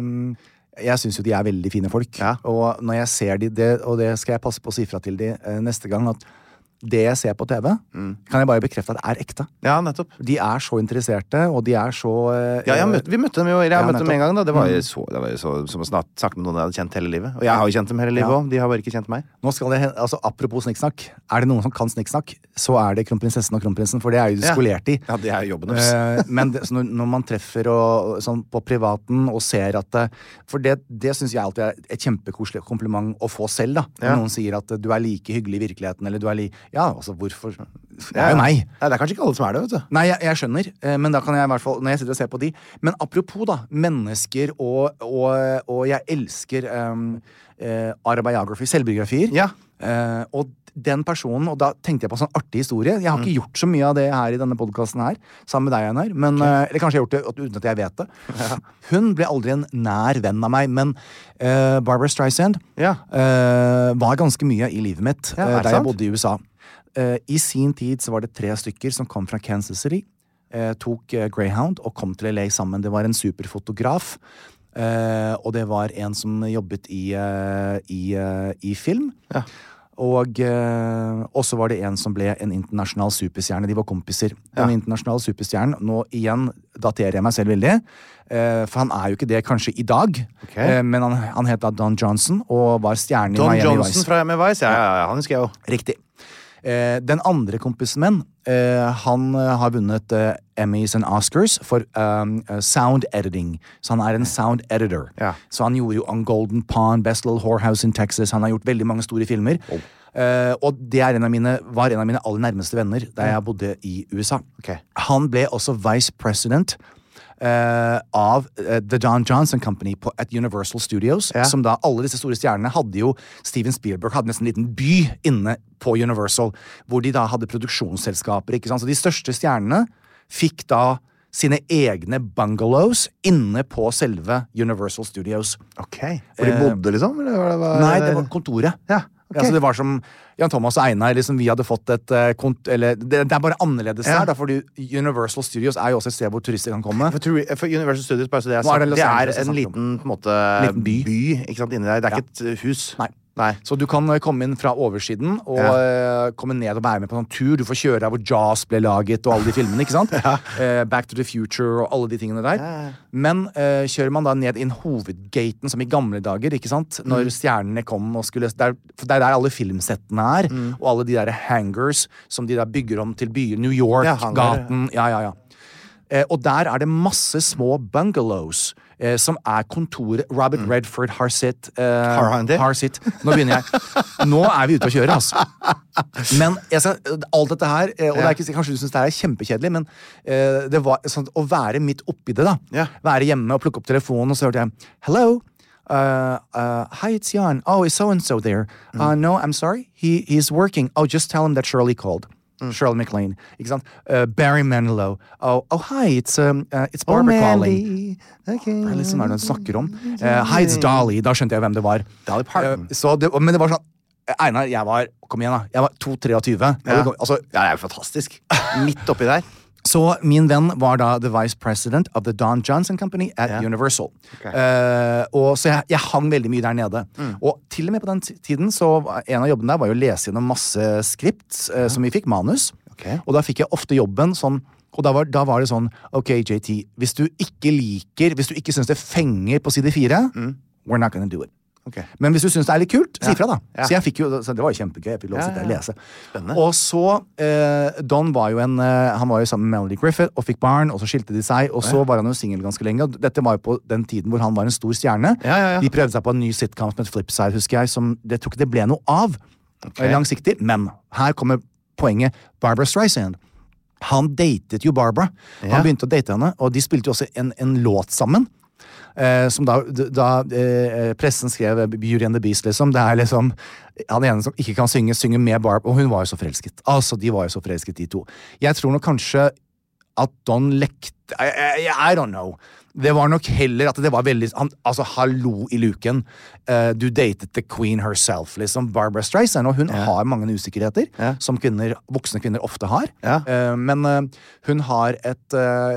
eh, jeg syns jo de er veldig fine folk. Ja. Og når jeg ser de, det, og det skal jeg passe på å si fra til de eh, neste gang, at det jeg ser på T V, kan jeg bare bekrefte at det er ekte. Ja, nettopp. De er så interesserte, og de er så eh, Ja, jeg møtte, vi møtte dem jo, jeg Ja, møtte dem nettopp. en gang da. Det var jo så, det var jo så som å snart snakke med noen jeg hadde kjent hele livet. Og jeg har jo kjent dem hele livet Ja. også. De har bare ikke kjent meg. Nå skal det, hen- altså Apropos snikksnakk, er det noen som kan snikksnakk, så er det kronprinsessen og kronprinsen, for det er jo de Ja. skolert i. Ja, det er jo jobben deres. Eh, men det, så når, når man treffer og, sånn på privaten og ser at det, For det, det syns jeg alltid er et kjempekoselig kompliment å få selv. da Når Ja. noen sier at du er like hyggelig i virkeligheten, eller du er li... Ja, altså hvorfor? Det Ja, er jo ja. meg. Nei, det er kanskje ikke alle som er det, vet du. Nei, jeg, jeg skjønner, eh, men da kan jeg i hvert fall når jeg sitter og ser på de. Men apropos da, mennesker og, og, og jeg elsker um, eh, autobiography, selvbiografier. Ja. Eh, og den personen, og da tenkte jeg på en sånn artig historie. Jeg har ikke gjort så mye av det her i denne podcasten her, sammen med deg, Einar. Men, eh, eller kanskje jeg har gjort det uten at jeg vet det. Hun ble aldri en nær venn av meg, men eh, Barbara Streisand Ja. eh, var ganske mye i livet mitt Ja, eh, er det da jeg sant? bodde i U S A. Eh, I sin tid så var det tre stykker som kom fra Kansas City, eh, tok eh, Greyhound og kom til L A sammen. Det var en superfotograf, eh, og det var en som jobbet i, eh, i, eh, i film. Ja. Og eh, så var det en som ble en internasjonal superstjerne. De var kompiser. Den Ja. internasjonale superstjernen, nå igjen daterer jeg meg selv veldig, eh, for han er jo ikke det kanskje i dag, Ok. eh, men han, han het da Don Johnson og var stjerne Don i Miami Johnson Vice. fra Miami Vice. Ja, ja, ja, han husker jeg jo. Riktig. Eh, den andre kompisen min, eh, han eh, har vunnet eh, Emmys og Oscars for um, eh, sound editing. Så han er en sound editor. Ja. Så han gjorde jo On Golden Pond, Best Little Whorehouse in Texas. Han har gjort veldig mange store filmer. Eh, og det er en av mine, var en av mine aller nærmeste venner da jeg bodde i U S A. Ok. Han ble også vice president eh, av eh, The Don Johnson Company på, at Universal Studios. Ja. Som da alle disse store stjernene hadde jo Steven Spielberg hadde nesten en liten by inne på Universal, hvor de da hadde produksjonsselskaper. Ikke sant? Så de største stjernene fikk da sine egne bungalows inne på selve Universal Studios. Ok. Hvor de bodde, liksom? Eller var det, var, Nei, det var kontoret. Ja, ok. Ja, så det var som Jan Thomas og Einar, liksom vi hadde fått et eh, kont... Eller det, det er bare annerledes Ja. der, da, fordi Universal Studios er jo også et sted hvor turister kan komme. For, tror jeg- for Universal Studios, bare så det er Nå er sagt, det Los det Angeles jeg er en snakker liten, på en måte, Liten by. ikke sant, inni der. Det er Ja. ikke et uh, hus. Nei. Nei. Så du kan eh, komme inn fra oversiden og Ja. eh, komme ned og være med på en sånn tur. Du får kjøre der hvor Jaws ble laget og alle de filmene, ikke sant? Eh, Back to the Future og alle de tingene der. Ja. Men eh, kjører man da ned inn hovedgaten, som i gamle dager, ikke sant? Når Mm. stjernene kom og skulle der, For det er der alle filmsettene er, Mm. og alle de der hangars som de da bygger om til byer. New York, Ja, hangar, gaten, ja, ja, ja. Eh, og der er det masse små bungalows eh, som er kontoret Robert Redford har sitt eh, Har han det? har sitt. Nå begynner jeg. Nå er vi ute å kjøre, altså. Men jeg skal, alt dette her, eh, og det er ikke, kanskje du syns det her er kjempekjedelig, men eh, det var sånn å være midt oppi det, da. Ja. Være hjemme og plukke opp telefonen, og så hørte jeg Hello. Uh, uh, hi, it's Jan. Oh, is so and so there? Uh, no, I'm sorry. He he's working. Oh, just tell him that Shirley called. Shirley MacLaine, ikke sant? Uh, Barry Manilow. Oh, oh hi, it's, um, uh, it's Barbara calling. Okay. Det er liksom hva er det hun snakker om. Uh, hi, it's Dolly. Da skjønte jeg hvem det var. Dolly Parton. Uh, så det, men det var sånn, Einar, jeg var, kom igjen da, jeg var to treogtyve. Ja. Altså, ja, det er jo fantastisk. Midt oppi der. Så min venn var da the vice president of the Don Johnson Company at Ja. Universal. Ok. Uh, og så jeg, jeg hang veldig mye der nede. Mm. Og til og med på den t- tiden, så var- en av jobbene der var jo å lese gjennom masse skript uh, som vi fikk, manus. Ok. Og da fikk jeg ofte jobben sånn, og da var, da var det sånn, ok, J T, hvis du ikke liker, hvis du ikke synes det fenger på side fire, we're not gonna do it. Ok. Men hvis du synes det er litt kult, si Ja. fra da. Ja. Så jeg fikk jo, så det var jo kjempegøy, jeg fikk lov å Ja, sitte der og ja, ja. lese. Spennende. Og så, eh, Don var jo en, eh, han var jo sammen med Melody Griffith, og fikk barn, og så skilte de seg, og så var han jo single ganske lenge, og dette var jo på den tiden hvor han var en stor stjerne. Ja, ja, ja. De prøvde seg på en ny sitcom som et Flipside, husker jeg, som, det tror ikke det ble noe av, eh, langsiktig, men her kommer poenget, Barbara Streisand. Han datet jo Barbara. Han Ja. begynte å date henne, og de spilte jo også en, en låt sammen. Eh, som da, da eh, pressen skrev Beauty and the Beast, liksom. Det er liksom han ene som ikke kan synge, synger med Barb, og hun var jo så forelsket. Altså, de var jo så forelsket, de to. Jeg tror nok kanskje at Don lekte I, I, I don't know. Det var nok heller at det var veldig han, altså, hallo i luken. Eh, du datet the queen herself, liksom. Barbara Streisand, og hun Ja. har mange usikkerheter, Ja. som kvinner, voksne kvinner ofte har. Ja. Eh, men eh, hun har et eh,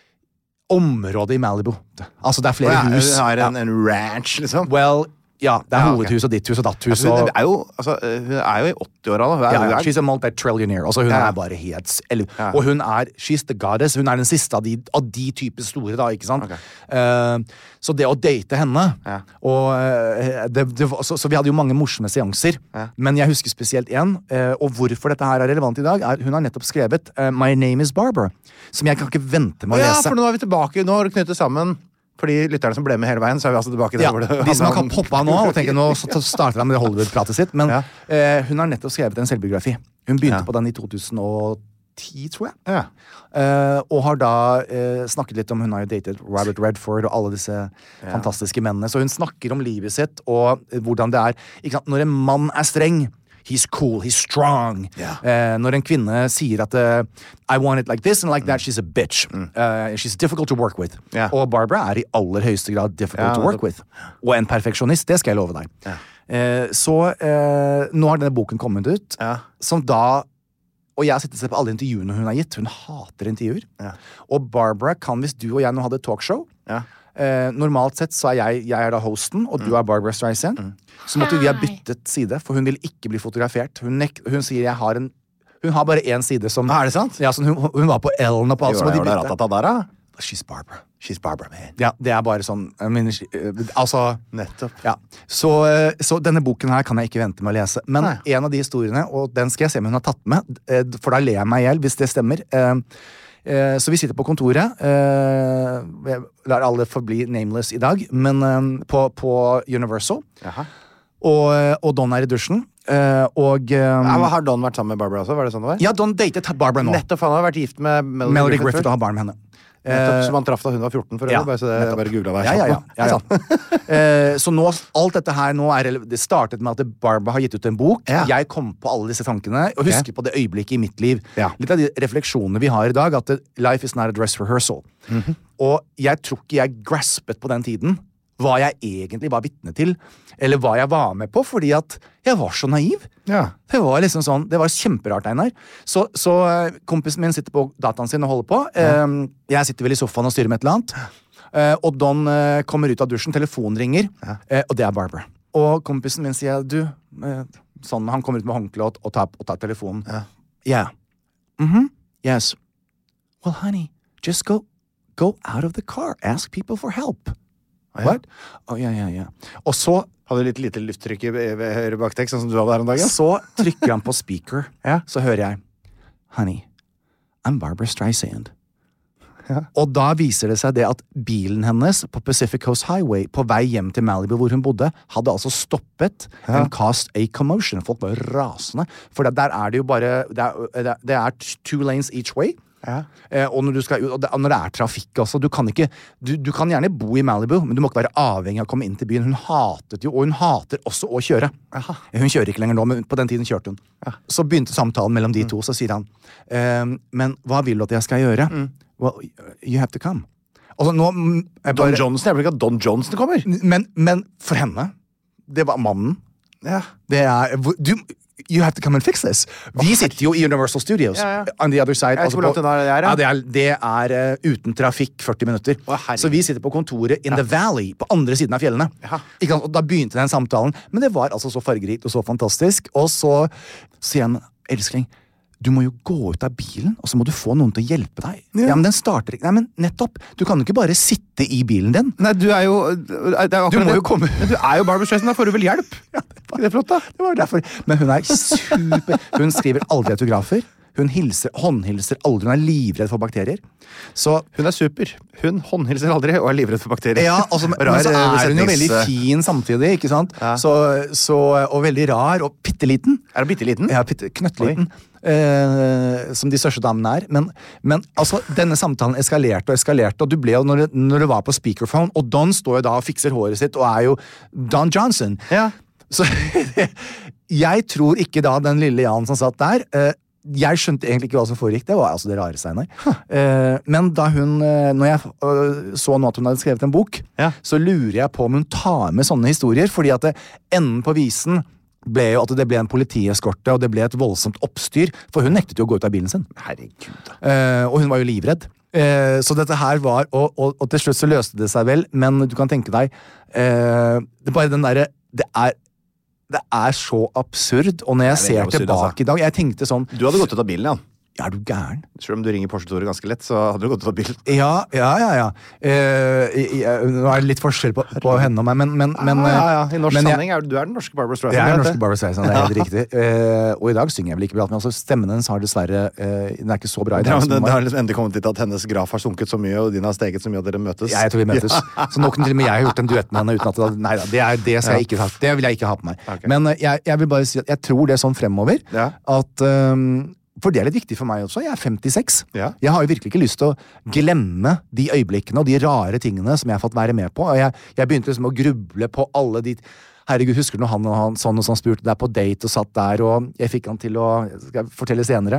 område i Malibu. Altså, det er flere Ja, hus. hun har en, Ja. en ranch, liksom. Well, ja, det er Ja, ok. hovedhus og ditt hus og datt hus. Hun og, er jo, altså, hun er jo i åtti-åra, da. Hun er, ja, hun ja, er- she's a multi-trillionaire. Altså, hun Ja. er bare helt s- eller, Ja. Og hun er she's the goddess. Hun er den siste av de, av de type store, da, ikke sant? Ok. Eh, så det å date henne Ja. og, eh, det, det, var- så, så vi hadde jo mange morsomme seanser. Ja. Men jeg husker spesielt én. eh, og hvorfor dette her er relevant i dag, er hun har nettopp skrevet eh, My Name is Barbara. Som jeg kan ikke vente med å Å ja, lese. for nå er vi tilbake. Nå har du knyttet sammen. For de lytterne som ble med hele veien, så er vi altså tilbake der Ja, hvor det de som har handler om- poppa nå og tenker nå så starter han med det Hollywood-pratet sitt. Men Ja. eh, hun har nettopp skrevet en selvbiografi. Hun begynte Ja. på den i to tusen og ti, tror jeg. Ja. Eh, og har da eh, snakket litt om hun har jo datet Robert Redford og alle disse fantastiske mennene. Så hun snakker om livet sitt og eh, hvordan det er. Ikke sant? Når en mann er streng, he's cool, he's strong. Ja. Eh, når en kvinne sier at eh, I want it like this and like that, she's a bitch. Eh, she's difficult to work with. Ja. Og Barbara er i aller høyeste grad difficult Ja, to work nettopp. with. Og en perfeksjonist, det skal jeg love deg. Eh, så eh, nå har denne boken kommet ut, Ja. som da og jeg har sittet og sett på alle intervjuene hun har gitt. Hun hater intervjuer. Ja. Og Barbara kan, hvis du og jeg nå hadde et talkshow Ja. eh, normalt sett så er jeg, jeg er da hosten, og du er Barbara Streisand. Så måtte vi ha byttet side, for hun vil ikke bli fotografert. Hun, nek hun sier jeg har en Hun har bare én side som Er det sant? Ja, som hun, hun var på Ellen og på alt. Så må de Gjør det bytte. ratata der, da? She's Barbara. She's Barbara, man. Ja, det er bare sånn I mean, she- eh, Altså Nettopp. ja. så, eh, så denne boken her kan jeg ikke vente med å lese. Men Nei. en av de historiene, og den skal jeg se om hun har tatt med, eh, for da ler jeg meg i hjel hvis det stemmer. Eh, eh, Så vi sitter på kontoret. eh, Jeg lar alle forbli nameless i dag, men eh, på, på Universal. Jaha. Og, og Don er i dusjen. eh, Og eh, Ja, men har Don vært sammen med Barbara også? Var det sånn det var? ja, Don datet Barbara nå. Nettopp, han har vært gift med Melody, Melody Griffith. Griffith og har barn med henne. Nettopp, Eh, som han traff da hun var fjorten, for øvrig. ja, bare så det, jeg nettopp. bare googlet det. Ja, ja, ja, ja, ja. Eh, så nå, alt dette her nå er rele- Det startet med at Barbara har gitt ut en bok. Ja. Jeg kom på alle disse tankene og husker på det øyeblikket i mitt liv. Ja. Litt av de refleksjonene vi har i dag, at det- life is not a dress rehearsal. Mhm. Og jeg tror ikke jeg graspet på den tiden hva jeg egentlig var vitne til, eller hva jeg var med på, fordi at jeg var så naiv. Ja. Det var liksom sånn, det var kjemperart, Einar. Så, så eh, kompisen min sitter på dataen sin og holder på. Eh, jeg sitter vel i sofaen og styrer med et eller annet. Eh, og Don eh, kommer ut av dusjen, telefonen ringer, eh, og det er Barbara. Og kompisen min sier, du, eh, sånn, han kommer ut med håndkle og, og, tar, og tar telefonen. Yeah. Mhm, yes. Well, honey, just go, go out of the car. Ask people for help. What? Oh, ja, ja, ja. Og så Hadde litt lite lufttrykk i ved høyre baktekst, sånn som du hadde her om dagen? Så trykker han på speaker. Ja. Så hører jeg Honey, I'm Barbara Streisand. Og da viser det seg det at bilen hennes på Pacific Coast Highway på vei hjem til Malibu hvor hun bodde, hadde altså stoppet and caused a commotion. Folk var rasende. For der er det jo bare Det er, det er two lanes each way. Ja. Eh, og, når du skal, og, det, og når det er trafikk også, du kan ikke du, du kan gjerne bo i Malibu, men du må ikke være avhengig av å komme inn til byen. Hun hatet jo, og hun hater også å kjøre. Aha. Hun kjører ikke lenger nå, men på den tiden kjørte hun. Ja. Så begynte samtalen mellom de to, så sier han ehm, men hva vil du at jeg skal gjøre? Mm. Well, you have to come. Altså, nå, bare, Don Johnson, jeg vil ikke at Don Johnson kommer. Men, men for henne, det var mannen. Ja. Det er du, You have to come and fix this. Vi oh, sitter jo i Universal Studios ja, ja. On the other side. Altså på, det er, ja, det er, det er uh, uten trafikk førti minutter. Oh, så vi sitter på kontoret in ja. The Valley, på andre siden av fjellene. Ja. Ikke, og da begynte den samtalen, men det var altså så fargerikt og så fantastisk. Og så sier han, elskling, du må jo gå ut av bilen, og så må du få noen til å hjelpe deg. Ja, ja men den starter ikke. Nei, men nettopp. Du kan jo ikke bare sitte i bilen din. Nei, du er jo... Det er du må det. Jo komme... Men du er jo Barbra Streisand, da får du vel hjelp? Ja, det var, det er flott, da. Det var derfor. Men hun er super... Hun skriver aldri autografer. Hun hilser, håndhilser aldri. Hun er livredd for bakterier. Så... Hun er super. Hun håndhilser aldri og er livredd for bakterier. Ja, altså, men, men så er hun jo veldig fin samtidig, ikke sant? Ja. Så, så, og veldig rar og pitteliten. Er hun pitteliten? Ja, pitte, knøtteliten. Eh, som de største damene er. Men, men altså, denne samtalen eskalerte og eskalerte, og du ble jo, når det, når det var på speakerphone, og Don står jo da og fikser håret sitt, og er jo Don Johnson. Ja. Så jeg tror ikke da den lille Jan som satt der, eh, jeg skjønte egentlig ikke hva som foregikk. Det var altså det rare, Steinar. Huh. Eh, men da hun, når jeg uh, så nå at hun hadde skrevet en bok, ja. Så lurer jeg på om hun tar med sånne historier, fordi at det, enden på visen ble jo at det ble en politieskorte, og det ble et voldsomt oppstyr, for hun nektet jo å gå ut av bilen sin. Herregud. Eh, og hun var jo livredd. Eh, så dette her var, og, og, og til slutt så løste det seg vel, men du kan tenke deg, eh, det er bare den derre, det er Det er så absurd, og når jeg ser absurd, tilbake altså. I dag, jeg tenkte sånn... Du hadde gått ut av bilen, ja. Ja, er du gæren? Selv om du ringer Porsche-Tore ganske lett, så hadde du gått ut av bilen. Ja, ja, ja, ja. Eh, jeg, nå er det litt forskjell på, på henne og meg, men... men, men ah, ja, ja, i norsk sammenheng er du, du er den norske Barbra Streisand. Jeg er den norske Barbra Streisand, det er helt riktig. Eh, og i dag synger jeg vel ikke bra, men altså, stemmen hennes har dessverre... Eh, den er ikke så bra i dag. Ja, det, det har liksom endelig kommet til at hennes graf har sunket så mye, og din har steget så mye at dere møtes. Ja, jeg tror vi møtes. Ja. Så nå kunne til og med jeg gjort en duett med henne uten at det... Nei da, det, er, det, skal jeg ikke ha, det vil jeg ikke ha på meg. Okay. Men jeg, jeg vil bare si at jeg tror det er sånn fremover, ja. At... Um, For det er litt viktig for meg også. Jeg er femtiseks. Ja. Jeg har jo virkelig ikke lyst til å glemme de øyeblikkene og de rare tingene som jeg har fått være med på. Og jeg, jeg begynte liksom å gruble på alle de... Herregud, husker du når han og han sånn og sånn spurte deg på date og satt der, og jeg fikk han til å... Skal jeg fortelle senere?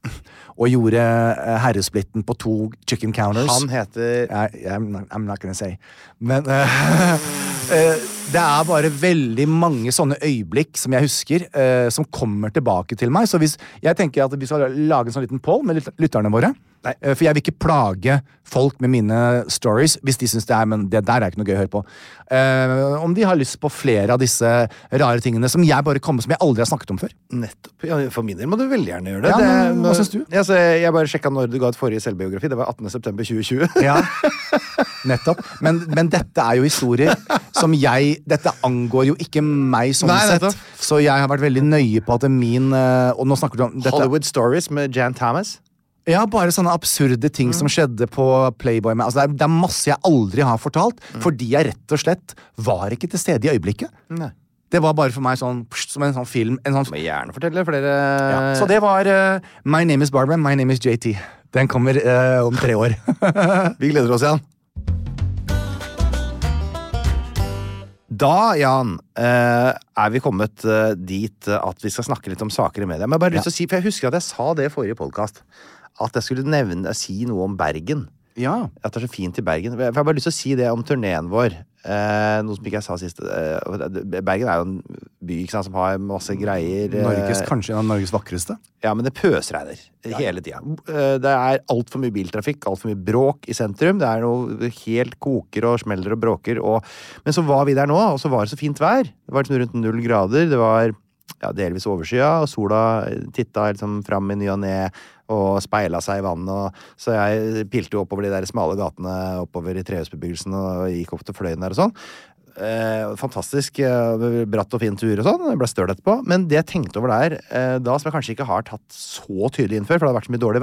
Og gjorde uh, herresplitten på to chicken counters. Han heter... I, I'm, not, I'm not gonna say. Men... Uh, uh, det er bare veldig mange sånne øyeblikk som jeg husker, uh, som kommer tilbake til meg. Så hvis, jeg tenker at vi skal lage en sånn liten poll med lytterne våre. Nei. Uh, for jeg vil ikke plage folk med mine stories hvis de synes det er, men det der er ikke noe gøy å høre på. Uh, om de har lyst på flere av disse rare tingene som jeg bare kommer, som jeg aldri har snakket om før. Nettopp. Ja, for min del må du veldig gjerne gjøre det. Ja, det men, hva synes du? Ja, så jeg bare sjekket når du ga et forrige selvbiografi. Det var attende september tjue tjue. Ja, nettopp. Men, men dette er jo historier som jeg... Dette angår jo ikke meg sånn Nei, sett. Så jeg har vært veldig nøye på at min... Og nå snakker du om... Dette. Hollywood Stories med Jan Thomas? Ja, bare sånne absurde ting mm. som skjedde på Playboy. Altså, det, er, det er masse jeg aldri har fortalt, mm. fordi jeg rett og slett var ikke til stede i øyeblikket. Nei. Det var bare for meg sånn, pst, som en sånn film. En sånn... Må gjerne fortelle flere... Ja. Så det var uh, My name is Barbara, my name is J T. Den kommer uh, om tre år. Vi gleder oss, Jan. Da, Jan, uh, er vi kommet uh, dit uh, at vi skal snakke litt om saker i media. Men jeg bare lyst til å si, for jeg husker at jeg sa det i forrige podcast, at jeg skulle nevne, si noe om Bergen. Ja. At det er så fint i Bergen. For jeg har bare lyst til å si det om turneen vår. Eh, noe som ikke jeg sa sist. Eh, Bergen er jo en by, ikke sant, som har masse greier. Norges, kanskje en av Norges vakreste. Ja, men det pøsregner hele tida. Eh, det er alt for mye biltrafikk, alt for mye bråk i sentrum. Det er noe helt koker og smeller og bråker. Og... Men så var vi der nå, og så var det så fint vær. Det var liksom rundt null grader. Det var ja, delvis overskya, og sola titta liksom fram i ny og ned og speila seg i vannet, og så jeg pilte jo oppover de der smale gatene oppover i trehusbebyggelsen og gikk opp til Fløyen der og sånn. Eh, fantastisk eh, bratt og fin tur og sånn. Jeg ble størt etterpå. Men det jeg tenkte over der, eh, da som jeg kanskje ikke har tatt så tydelig inn før, for det har vært så mye dårlig vær,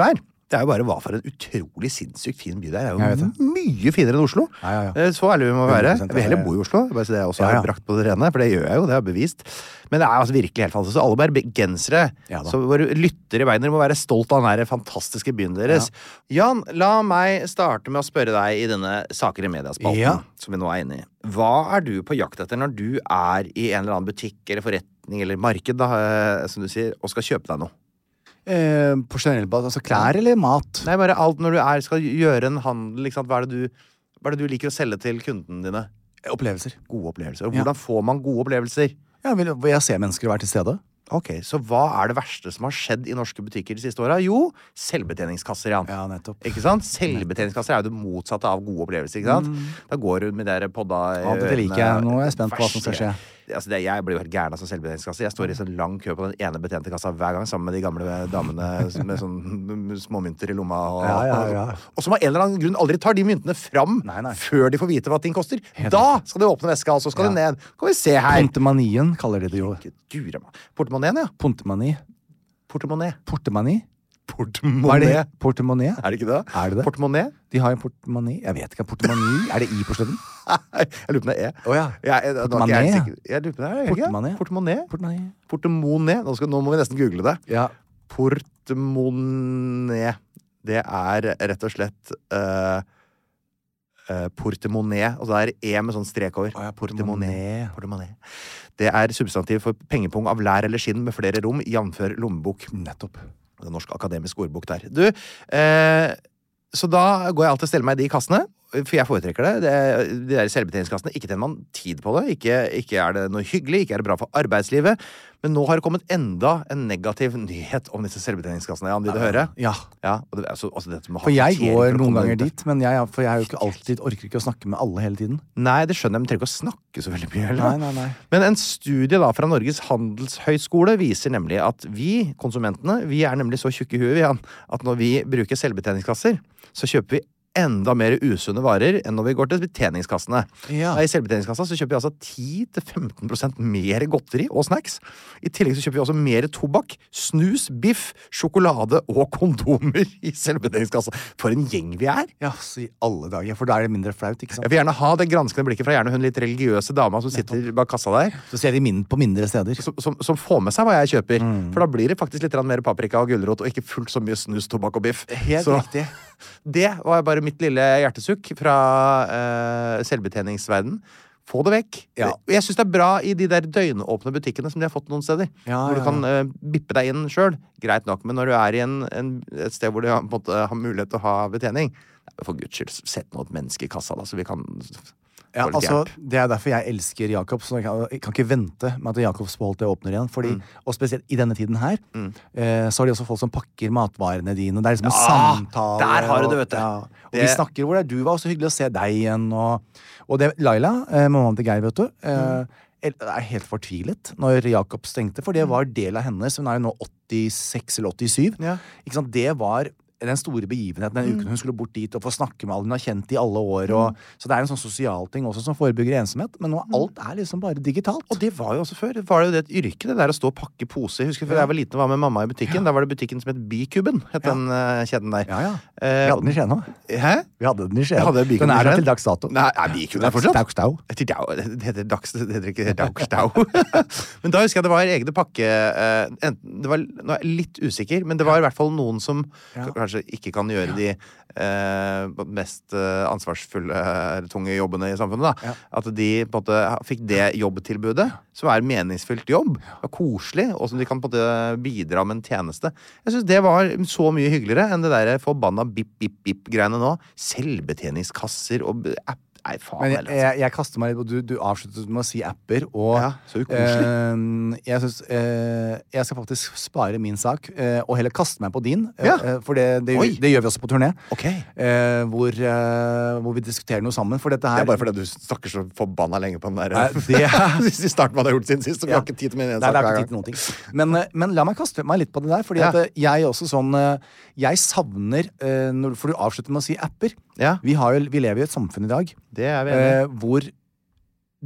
Det er jo bare hva for en utrolig sinnssykt fin by det er. Det Jeg er vet jo mye finere enn Oslo. Ja, ja, ja. Eh, Så ærlig vi må være. hundre prosent, Jeg vil heller ja, ja. bo i Oslo, bare så det jeg også Ja, ja. har brakt på det rene, for det gjør jeg jo, det er bevist. Men det er altså virkelig helt fantastisk. Så alle bergensere, Ja da. så våre lyttere i veien, dere må være stolt av den her fantastiske byen deres. Jan, la meg starte med å spørre deg i denne Saker i mediaspalten, Ja. som vi nå er inne i. Hva er du på jakt etter når du er i en eller annen butikk eller forretning eller marked, da, eh, som du sier, og skal kjøpe deg noe? Eh, på generell basis, altså klær eller mat? Nei, bare alt når du er, skal gjøre en handel, ikke sant? Hva er det du, hva er det du liker å selge til kundene dine? Opplevelser. Gode opplevelser. Og Ja. hvordan får man gode opplevelser? Ja, vil, vil jeg se mennesker være til stede? Ok, så hva er det verste som har skjedd i norske butikker de siste åra? Jo, selvbetjeningskasser, Jan. Ja, nettopp. Ikke sant? Selvbetjeningskasser er jo det motsatte av gode opplevelser, ikke sant? Da går du med der podda i Ja, dette liker jeg. Nå er jeg spent på hva som skal skje. Altså det, jeg blir jo helt gæren av sånn selvbetjeningskasse. Jeg står i sånn lang kø på den ene betjente kassa hver gang sammen med de gamle damene med sånn småmynter i lomma. Og, Ja, ja, ja. og som av en eller annen grunn aldri tar de myntene fram Nei, nei. før de får vite hva ting koster. Helt Da skal de åpne veska, og så skal Ja. de ned. Kan vi se her. Pontemanien kaller de det jo. Gura meg. Portemonnaien, ja. Pontemani. Portemonnaie. Portemani? Hva er Portemonnaie. det? Portemonnaie? Er det ikke det? Er det det? Portemonnaie? De har jo portemani. Jeg vet ikke. Portemani? Er det i på slutten? Jeg lurer på om det er. Å ja. Jeg, jeg, nå er ikke jeg Portemonnaie. helt sikker. Jeg lurer på det er, er det ikke? Portemonnaie. Portemonnaie. Portemani. Portemonnaie. Nå, skal- nå må vi nesten google det. Ja. Portemonnaie. Det er rett og slett uh, uh, portemonnaie. Og så er det E med sånn strek over. Å ja, portemonnaie. Portemonnaie. Det er substantiv for pengepung av lær eller skinn med flere rom, jevnfør lommebok. Nettopp. Det er norsk akademisk ordbok der. Du, eh, så da går jeg alltid og steller meg i de kassene, for jeg foretrekker det. det de der selvbetjeningskassene, ikke tjener man tid på det, ikke, ikke er det noe hyggelig, ikke er det bra for arbeidslivet, men nå har det kommet enda en negativ nyhet om disse selvbetjeningskassene, Jan, vil du høre? Ja. Ja, og det, altså, altså dette med å ha For jeg kvittering går for å noen komme ganger ut der. dit, men jeg, for jeg er jo ikke alltid, orker ikke å snakke med alle hele tiden. Nei, det skjønner jeg, men trenger ikke å snakke så veldig mye, eller? Nei, nei, nei. Men en studie da fra Norges handelshøyskole viser nemlig at vi, konsumentene, vi er nemlig så tjukke i huet, vi, Jan, at når vi bruker selvbetjeningskasser, så kjøper vi enda mer usunne varer enn når vi går til betjeningskassene. Ja. I selvbetjeningskassa så kjøper vi altså ti til femten prosent mer godteri og snacks. I tillegg så kjøper vi også mer tobakk, snus, biff, sjokolade og kondomer i selvbetjeningskassa. For en gjeng vi er! Ja, så i alle dager, for da er det mindre flaut, ikke sant? Jeg vil gjerne ha det granskende blikket fra gjerne hun litt religiøse dama som sitter bak kassa der, Så ser de min på mindre steder. som, som, som får med seg hva jeg kjøper. Mm. For da blir det faktisk litt grann mer paprika og gulrot, og ikke fullt så mye snus, tobakk og biff. Helt Så riktig. det var bare mitt lille hjertesukk fra eh, selvbetjeningsverden. Få det vekk. Ja. Jeg syns det er bra i de der døgnåpne butikkene som de har fått noen steder. Ja, hvor du ja, kan eh, bippe deg inn sjøl. Greit nok, men når du er i en, en, et sted hvor du har, på en måte, har mulighet til å ha betjening, for guds skyld, sett nå et menneske i kassa, da, så vi kan Ja, få litt altså, hjelp. det er derfor jeg elsker Jacobs. Jeg kan, jeg kan ikke vente med at Jacobs beholdt det åpner igjen. Fordi, Og spesielt i denne tiden her, eh, så har de også folk som pakker matvarene dine. Det er liksom en Ja, samtale. der har du det, og- vet du. Ja, og Det- vi snakker hvor det er du var, så hyggelig å se deg igjen. Og, og det, Laila, eh, mammaen til Geir, vet du, eh, er helt fortvilet når Jacobs stengte, for det var del av hennes. Hun er jo nå åttiseks eller åttisyv. Ja. Ikke sant? Det var den store begivenheten den uken hun skulle bort dit og få snakke med alle hun har kjent i alle år. Og, så det er en sånn sosial ting også som forebygger ensomhet. Men nå alt er liksom bare digitalt. Og det var jo også før. Det var jo det et yrke, det der å stå og pakke pose. Jeg husker før jeg var liten og var med mamma i butikken. Da var det butikken som het Bykuben, het den eh, kjeden der. Ja, ja. Eh, Vi hadde den i Skien òg. Hæ? Vi hadde den i Skien. Jeg hadde Bykuben Den i er der Skien. til dags dato. Nei, er Bykuben der fortsatt? Dagsdau. Etter Dau, det heter Dags, det heter ikke Daugstau. Men da husker jeg det var egne pakke eh, enten, det var, Nå er jeg litt usikker, men det var i hvert fall noen som Ja. kanskje ikke kan gjøre de eh, mest eh, ansvarsfulle, eh, tunge jobbene i samfunnet. da. Ja. At de på en måte fikk det jobbtilbudet, som er meningsfylt jobb, og koselig, og som de kan på en måte bidra med en tjeneste. Jeg synes det var så mye hyggeligere enn det der forbanna bip-bip-bip-greiene nå. Selvbetjeningskasser og b- app. Nei, faen Men jeg, heller, altså. jeg, jeg kaster meg litt, og du, du avsluttet med å si apper, og Ja, så ukoselig. eh, jeg synes eh, jeg skal faktisk spare min sak, eh, og heller kaste meg på din, eh, Ja. eh, for det, det, Oi. det gjør vi også på turné, Ok. eh, hvor, eh, hvor vi diskuterer noe sammen, for dette Det her... er bare fordi du snakker så forbanna lenge på den der Nei, det er- I starten man har gjort siden sist, så vi Ja. har ikke tid til mer enn en Nei, sak det er hver ikke gang. tid til noen ting. Men, eh, men la meg kaste meg litt på det der, fordi Ja. at eh, jeg også sånn eh, Jeg savner eh, når, For du avslutter med å si apper. Ja, Vi, har jo, vi lever i et samfunn i dag det er vi enige i. eh, hvor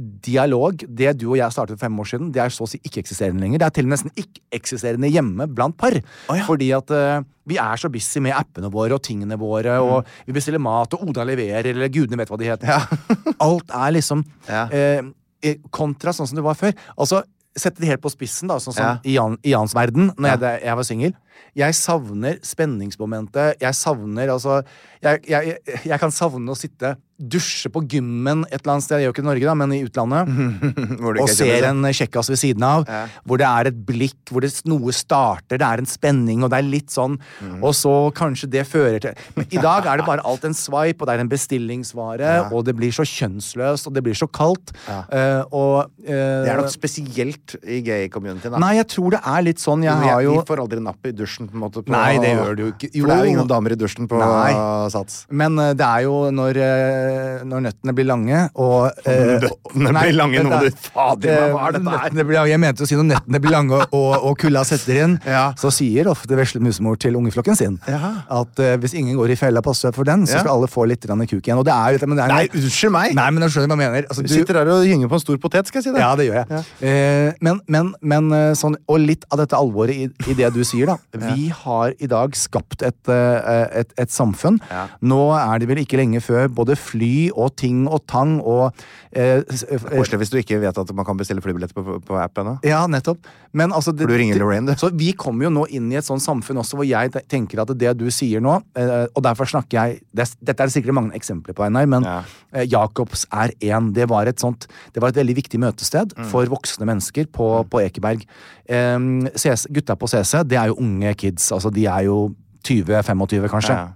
dialog, det du og jeg startet for fem år siden, det er så å si ikke-eksisterende lenger. Det er til og med nesten ikke-eksisterende hjemme blant par. Oh, ja. Fordi at uh, vi er så busy med appene våre og tingene våre, mm. og vi bestiller mat, og Oda leverer, eller gudene vet hva de heter. Ja. Alt er liksom ja. uh, kontra sånn som det var før. Altså, sette det helt på spissen, da, sånn som ja. i, Jan, i Jans verden, når ja. jeg, jeg var single. Jeg savner spenningsmomentet. Jeg savner, altså jeg, jeg, jeg kan savne å sitte dusje på gymmen et eller annet sted, jeg gjør ikke i Norge da, men i utlandet og ser en kjekkas ved siden av ja. hvor det er et blikk, hvor det noe starter, det er en spenning og det er litt sånn, mm. og så kanskje det fører til, men i dag er det bare alt en swipe, og det er en bestillingsvare ja. og det blir så kjønnsløst, og det blir så kaldt ja. uh, og uh, det er nok spesielt i gay-communityen da. Nei, jeg tror det er litt sånn, jeg har jo vi får aldri napp i dusjen på en måte på, nei, det gjør du ikke jo. For det er jo ingen damer i dusjen på nei. Sats men uh, det er jo når uh, når nøttene blir lange og eh, Nøttene nei, blir lange nå, du fader, hva er dette her? Blir, jeg mente å si når nøttene blir lange og, og kulda setter inn ja. Så sier ofte vesle musemor til ungeflokken sin ja. At uh, hvis ingen går i fella på seg for den, så skal ja. alle få litt rann i kuk igjen og det er, men det er nei, unnskyld meg nei, men jeg skjønner hva jeg mener altså, du, du sitter der og gynger på en stor potet, skal jeg si det ja, det gjør jeg ja. eh, men, men, men sånn, og litt av dette alvoret i, i det du sier da ja. vi har i dag skapt et, et, et samfunn ja. Nå er det vel ikke lenge før både fly og ting og tang og eh, Koselig hvis du ikke vet at man kan bestille flybilletter på, på appen da. Ja, nettopp men altså det, for du ringer Lorraine du. Så vi kommer jo nå inn i et sånt samfunn også hvor jeg tenker at det du sier nå eh, og derfor snakker jeg det, dette er det sikkert mange eksempler på Einar, men ja. eh, Jakobs er en, det var et sånt det var et veldig viktig møtested mm. for voksne mennesker på, mm. på Ekeberg eh, C C, gutta på C C, det er jo unge kids altså de er jo tjue femogtyve kanskje ja.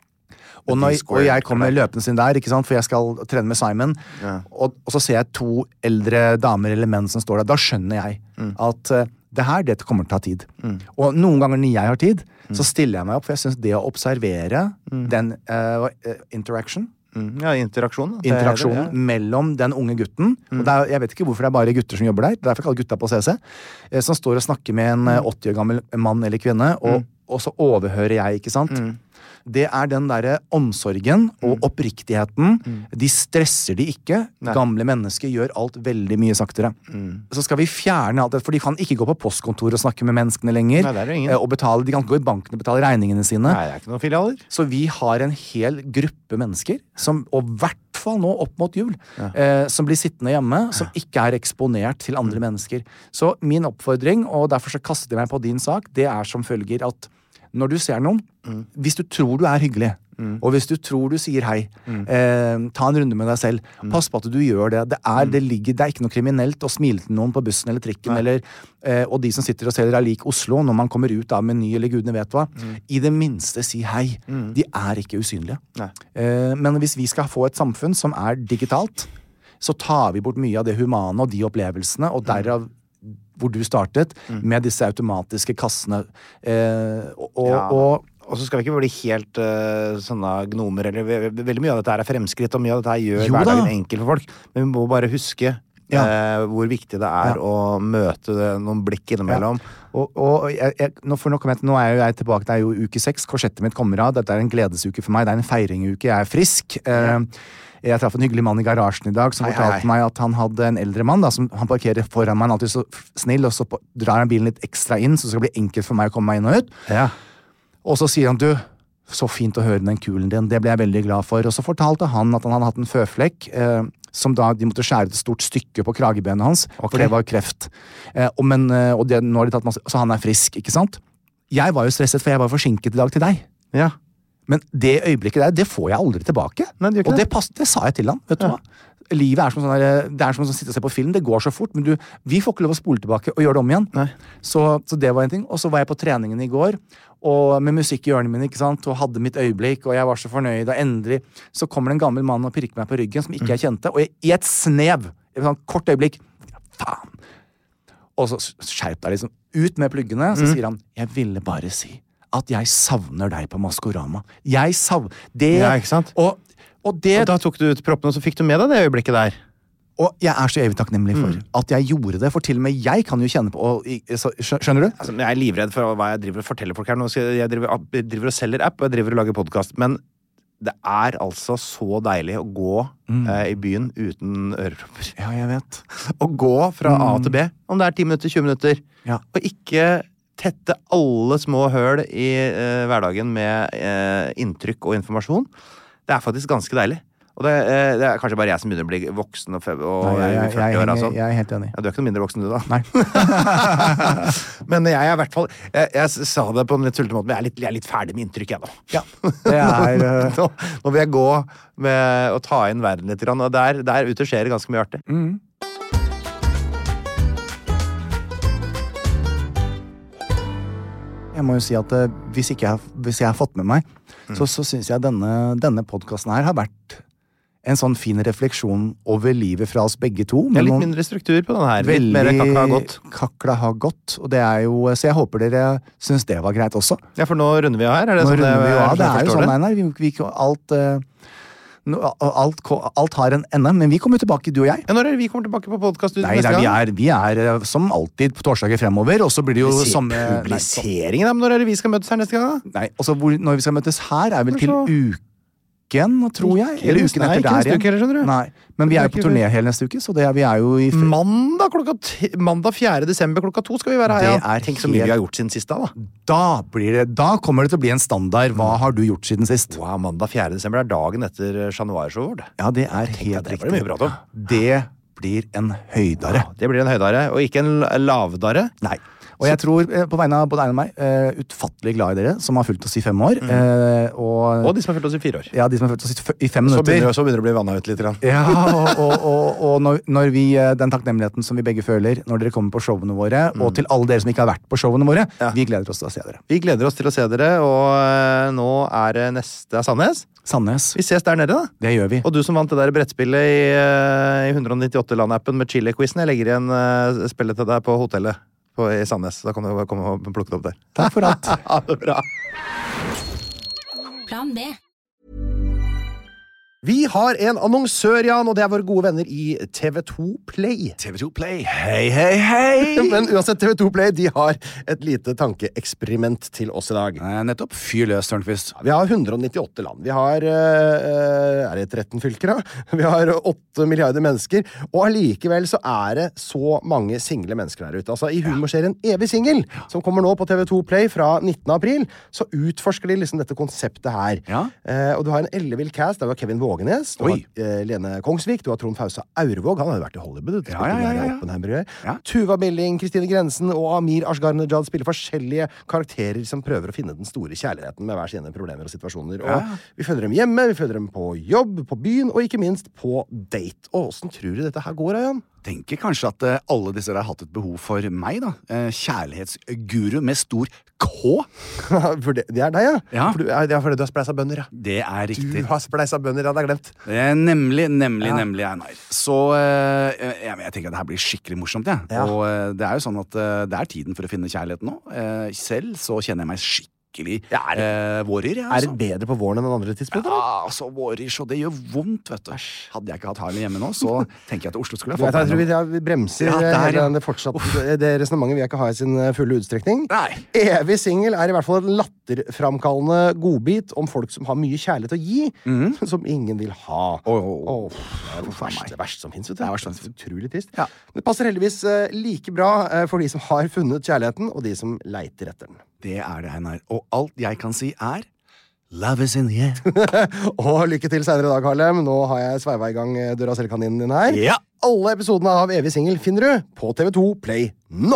Og, når, og jeg kommer løpende sin der, ikke sant? For jeg skal trene med Simon, ja. og, og så ser jeg to eldre damer eller menn som står der. Da skjønner jeg mm. at uh, det her, det kommer til å ta tid. Mm. Og noen ganger når jeg har tid, mm. så stiller jeg meg opp, for jeg synes det å observere mm. den uh, interaction, mm. ja, interaksjon, interaksjon det det, ja. mellom den unge gutten, mm. og det er, jeg vet ikke hvorfor det er bare gutter som jobber der, derfor kaller gutta på C C, uh, som står og snakker med en uh, åtti år gammel mann eller kvinne, og, mm. og så overhører jeg, ikke sant? Mm. Det er den der omsorgen og mm. oppriktigheten. Mm. De stresser de ikke. Nei. Gamle mennesker gjør alt veldig mye saktere. Mm. Så skal vi fjerne alt det, for de kan ikke gå på postkontor og snakke med menneskene lenger. Nei, det er det ingen. Og betale, de kan ikke gå i banken og betale regningene sine. Nei, det er ikke noen filialer. Så vi har en hel gruppe mennesker, som, og i hvert fall nå opp mot jul, ja. eh, som blir sittende hjemme, som ikke er eksponert til andre mm. mennesker. Så min oppfordring, og derfor så kaster jeg meg på din sak, det er som følger at når du ser noen, mm. hvis du tror du er hyggelig, mm. og hvis du tror du sier hei, mm. eh, ta en runde med deg selv, mm. pass på at du gjør det. Det er, mm. det ligger, det er ikke noe kriminelt å smile til noen på bussen eller trikken, eller, eh, og de som sitter og selger er lik Oslo, når man kommer ut av Meny eller gudene vet hva, mm. i det minste si hei. Mm. De er ikke usynlige. Eh, men hvis vi skal få et samfunn som er digitalt, så tar vi bort mye av det humane og de opplevelsene, og derav hvor du startet, mm. med disse automatiske kassene. Eh, og, ja. og, og så skal vi ikke bli helt uh, sånne gnomer, eller ve ve veldig mye av dette her er fremskritt, og mye av dette her gjør hverdagen enkel for folk. Men vi må bare huske ja. uh, hvor viktig det er ja. å møte det, noen blikk innimellom. Ja. Og, og jeg, jeg, nå, for nå, jeg, nå er jo jeg tilbake, det er jo uke seks, korsettet mitt kommer av, dette er en gledesuke for meg, det er en feiringuke, jeg er frisk. Ja. Uh, Jeg traff en hyggelig mann i garasjen i dag som hei, fortalte hei. meg at han hadde en eldre mann da, som han parkerer foran meg, han er alltid så snill, og så drar han bilen litt ekstra inn, så det skal bli enkelt for meg å komme meg inn og ut. Ja. Og så sier han, du, så fint å høre den kulen din, det ble jeg veldig glad for. Og så fortalte han at han hadde hatt en føflekk, eh, som da de måtte skjære et stort stykke på kragebenet hans, okay. for det var kreft. Eh, og, men, og det, nå har de tatt masse, så han er frisk, ikke sant? Jeg var jo stresset, for jeg var forsinket i dag til deg. Ja. Men det øyeblikket der, det får jeg aldri tilbake. Nei, det og det, pass, det sa jeg til han, vet du ja. hva? Livet er som sånn der, det er som å sitte og se på film, det går så fort, men du, vi får ikke lov å spole tilbake og gjøre det om igjen. Så, så det var en ting. Og så var jeg på treningen i går, og med musikk i ørene mine, ikke sant, og hadde mitt øyeblikk, og jeg var så fornøyd, og endelig så kommer det en gammel mann og pirker meg på ryggen, som ikke jeg kjente, og jeg, i et snev, i et sånn kort øyeblikk, faen! Og så skjerp deg liksom, ut med pluggene, så mm. sier han, jeg ville bare si at jeg savner deg på Maskorama. Jeg savner det. Ja, ikke sant? Og, og, det, og da tok du ut proppen, og så fikk du med deg det øyeblikket der. Og jeg er så evig takknemlig for mm. at jeg gjorde det, for til og med jeg kan jo kjenne på, og, så, skjønner du? Altså, jeg er livredd for hva jeg driver og forteller folk her. Nå skal jeg driver, driver og selger app, og jeg driver og lager podcast, men det er altså så deilig å gå mm. eh, i byen uten ørepropper. Ja, jeg vet. Å gå fra mm. A til B, om det er ti minutter, tjue minutter. Ja. Og ikke tette alle små høl i eh, hverdagen med eh, inntrykk og informasjon. Det er faktisk ganske deilig. Og det, eh, det er kanskje bare jeg som begynner å bli voksen og, og Nei, jeg, jeg, førti år. Altså. Jeg, jeg er helt enig. Ja, du er ikke noe mindre voksen du da. Nei. Men jeg er i hvert fall, jeg, jeg sa det på en litt sulten måte, men jeg er litt, jeg er litt ferdig med inntrykk, jeg da. Ja, det er... Uh... nå, nå vil jeg gå med å ta inn verden litt, og der, der ute skjer det ganske mye artig. Mm. Jeg må jo si at uh, hvis, ikke jeg, hvis jeg har fått med meg, mm. så, så synes jeg denne, denne podcasten her har vært en sånn fin refleksjon over livet fra oss begge to. Det er litt mindre struktur på den her. Litt mer kakla har gått. Kakla har gått, og det er jo, så jeg håper dere synes det var greit også. Ja, for nå runder vi av her. Er det nå sånn runder vi det, av, det er jo sånn, nei, vi, vi, alt, alt, alt har en ende, men vi kommer tilbake, du og jeg. Ja, når er det vi kommer tilbake på podcast nei, neste gang? Nei, vi er, vi er som alltid på torsdager fremover, og så blir det jo som... Publiseringen, da, men når er det vi skal møtes her neste gang? Nei, og så når vi skal møtes her er vel til uke, tror jeg. Eller uken etter der igjen. Uke, eller, Nei, men vi er jo på turné hele neste uke, så det er, vi er jo i... Mandag klokka t- mandag fjerde desember klokka to skal vi være her. Det ja. er Tenk så mye vi har gjort siden sist da, da. Da, blir det, da kommer det til å bli en standard. Hva har du gjort siden sist? Wow, mandag fjerde desember er dagen etter januarshowet. Ja, det er helt det riktig. Det, mye det blir en høydare. Ja, det blir en høydare, og ikke en lavdare. Nei. Og jeg tror, på vegne av både Einar og meg, uh, utfattelig glad i dere, som har fulgt oss i fem år. Mm. Uh, og, og de som har fulgt oss i fire år. Ja, de som har fulgt oss i, f- i fem minutter. Så begynner, så begynner det å bli vannet ut litt. Grann. Ja, og, og, og, og når, når vi, den takknemligheten som vi begge føler når dere kommer på showene våre, mm. og til alle dere som ikke har vært på showene våre, ja. vi gleder oss til å se dere. Vi gleder oss til å se dere, og uh, nå er det neste Sandnes. Sandnes. Vi ses der nede, da. Det gjør vi. Og du som vant det der brettspillet i, uh, i hundre nittiåtte land-appen med Chile-quizen, jeg legger igjen uh, spillet til deg på hotellet. I Sandnes, da kan du komme og plukke det opp der. Takk for alt. Ha det bra. Plan B. Vi har en annonsør, Jan, og det er våre gode venner i T V to Play. T V to Play, hei, hei, hei! Men uansett, T V to Play, de har et lite tankeeksperiment til oss i dag. Eh, nettopp, fyr løs, Tørnqvist. Vi har hundre nittiåtte land. Vi har, uh, er det tretten fylker da? Vi har åtte milliarder mennesker, og allikevel så er det så mange single mennesker der ute. Altså, i humorserien Evig Singel, som kommer nå på T V to Play fra nittende april, så utforsker de liksom dette konseptet her. Ja. Uh, og du har en ellevill cast, der var Kevin Vågenes, du Oi. har uh, Lene Kongsvik, du har Trond Fausa Aurvåg, han har jo vært i Hollywood. Ja, ja, ja, ja. Ja. Ja. Tuva Billing, Kristine Grensen og Amir Ashgar-Najad spiller forskjellige karakterer som prøver å finne den store kjærligheten med hver sine problemer og situasjoner. Og ja. vi følger dem hjemme, vi følger dem på jobb, på byen, og ikke minst på date. Og hvordan tror du dette her går, Jan? Tenker kanskje at uh, alle disse har hatt et behov for meg, da. Uh, kjærlighetsguru med stor K. For det, det er deg, ja? Ja. For du, det er fordi du har spleisa bønder, ja. Det er riktig. Du har spleisa bønder, ja, det er glemt. Det er nemlig, nemlig, Ja. nemlig, Einar. Så uh, jeg, jeg tenker at det her blir skikkelig morsomt, jeg. Ja. Og uh, det er jo sånn at uh, det er tiden for å finne kjærligheten nå. Uh, selv så kjenner jeg meg skikkelig Ja, er det- uh, vårer, jeg. Er Altså. det bedre på våren enn andre tidspunkt, Ja, eller? altså vårer, så det gjør vondt, vet du. Hadde jeg ikke hatt Harley hjemme nå, så tenker jeg at Oslo skulle Du ha vet, fått jeg tror vi, meg noe. ja, vi bremser Ja, der, hele ja. det fortsatt, det resonemanget vil jeg ikke ha i sin eh, fulle utstrekning. Nei. Evig singel er i hvert fall en latterframkallende godbit om folk som har mye kjærlighet å gi, som ingen vil ha. Åh, åh, åh. Åh, det er det faen verste, meg. verste som finnes, vet du. Det er verst som Det er utrolig trist. Ja. Det passer heldigvis eh, like bra eh, for de som har funnet kjærligheten, og de som leiter etter den. Det er det, Einar. Og alt jeg kan si er Love is in the air. Og lykke til senere i dag, Harlem. Nå har jeg sveiva i gang eh, Duracell-kaninen din her. Ja. Alle episodene av Evig singel finner du på T V to Play nå!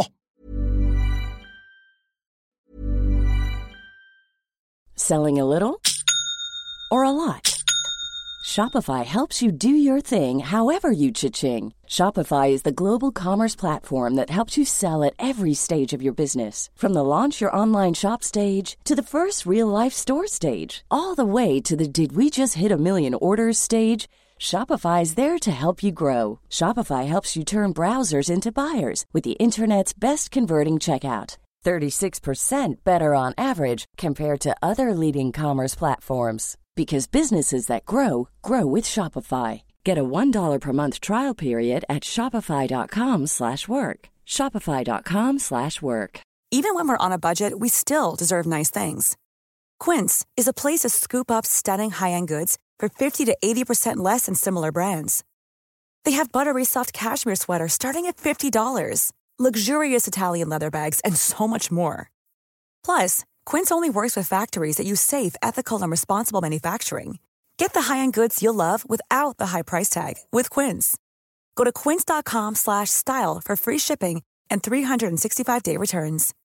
Selling a little or a lot? Shopify helps you do your thing however you cha-ching. Shopify is the global commerce platform that helps you sell at every stage of your business. From the launch your online shop stage to the first real-life store stage, all the way to the did we just hit a million orders stage. Shopify is there to help you grow. Shopify helps you turn browsers into buyers with the internet's best converting checkout. thirty-six percent better on average compared to other leading commerce platforms. Because businesses that grow, grow with Shopify. Get a one dollar per month trial period at shopify.com slash work. Shopify.com slash work. Even when we're on a budget, we still deserve nice things. Quince is a place to scoop up stunning high-end goods for fifty to eighty percent less than similar brands. They have buttery soft cashmere sweaters starting at fifty dollars, luxurious Italian leather bags, and so much more. Plus, Quince only works with factories that use safe, ethical, and responsible manufacturing. Get the high-end goods you'll love without the high price tag with Quince. Go to quince.com slash style for free shipping and three sixty-five day returns.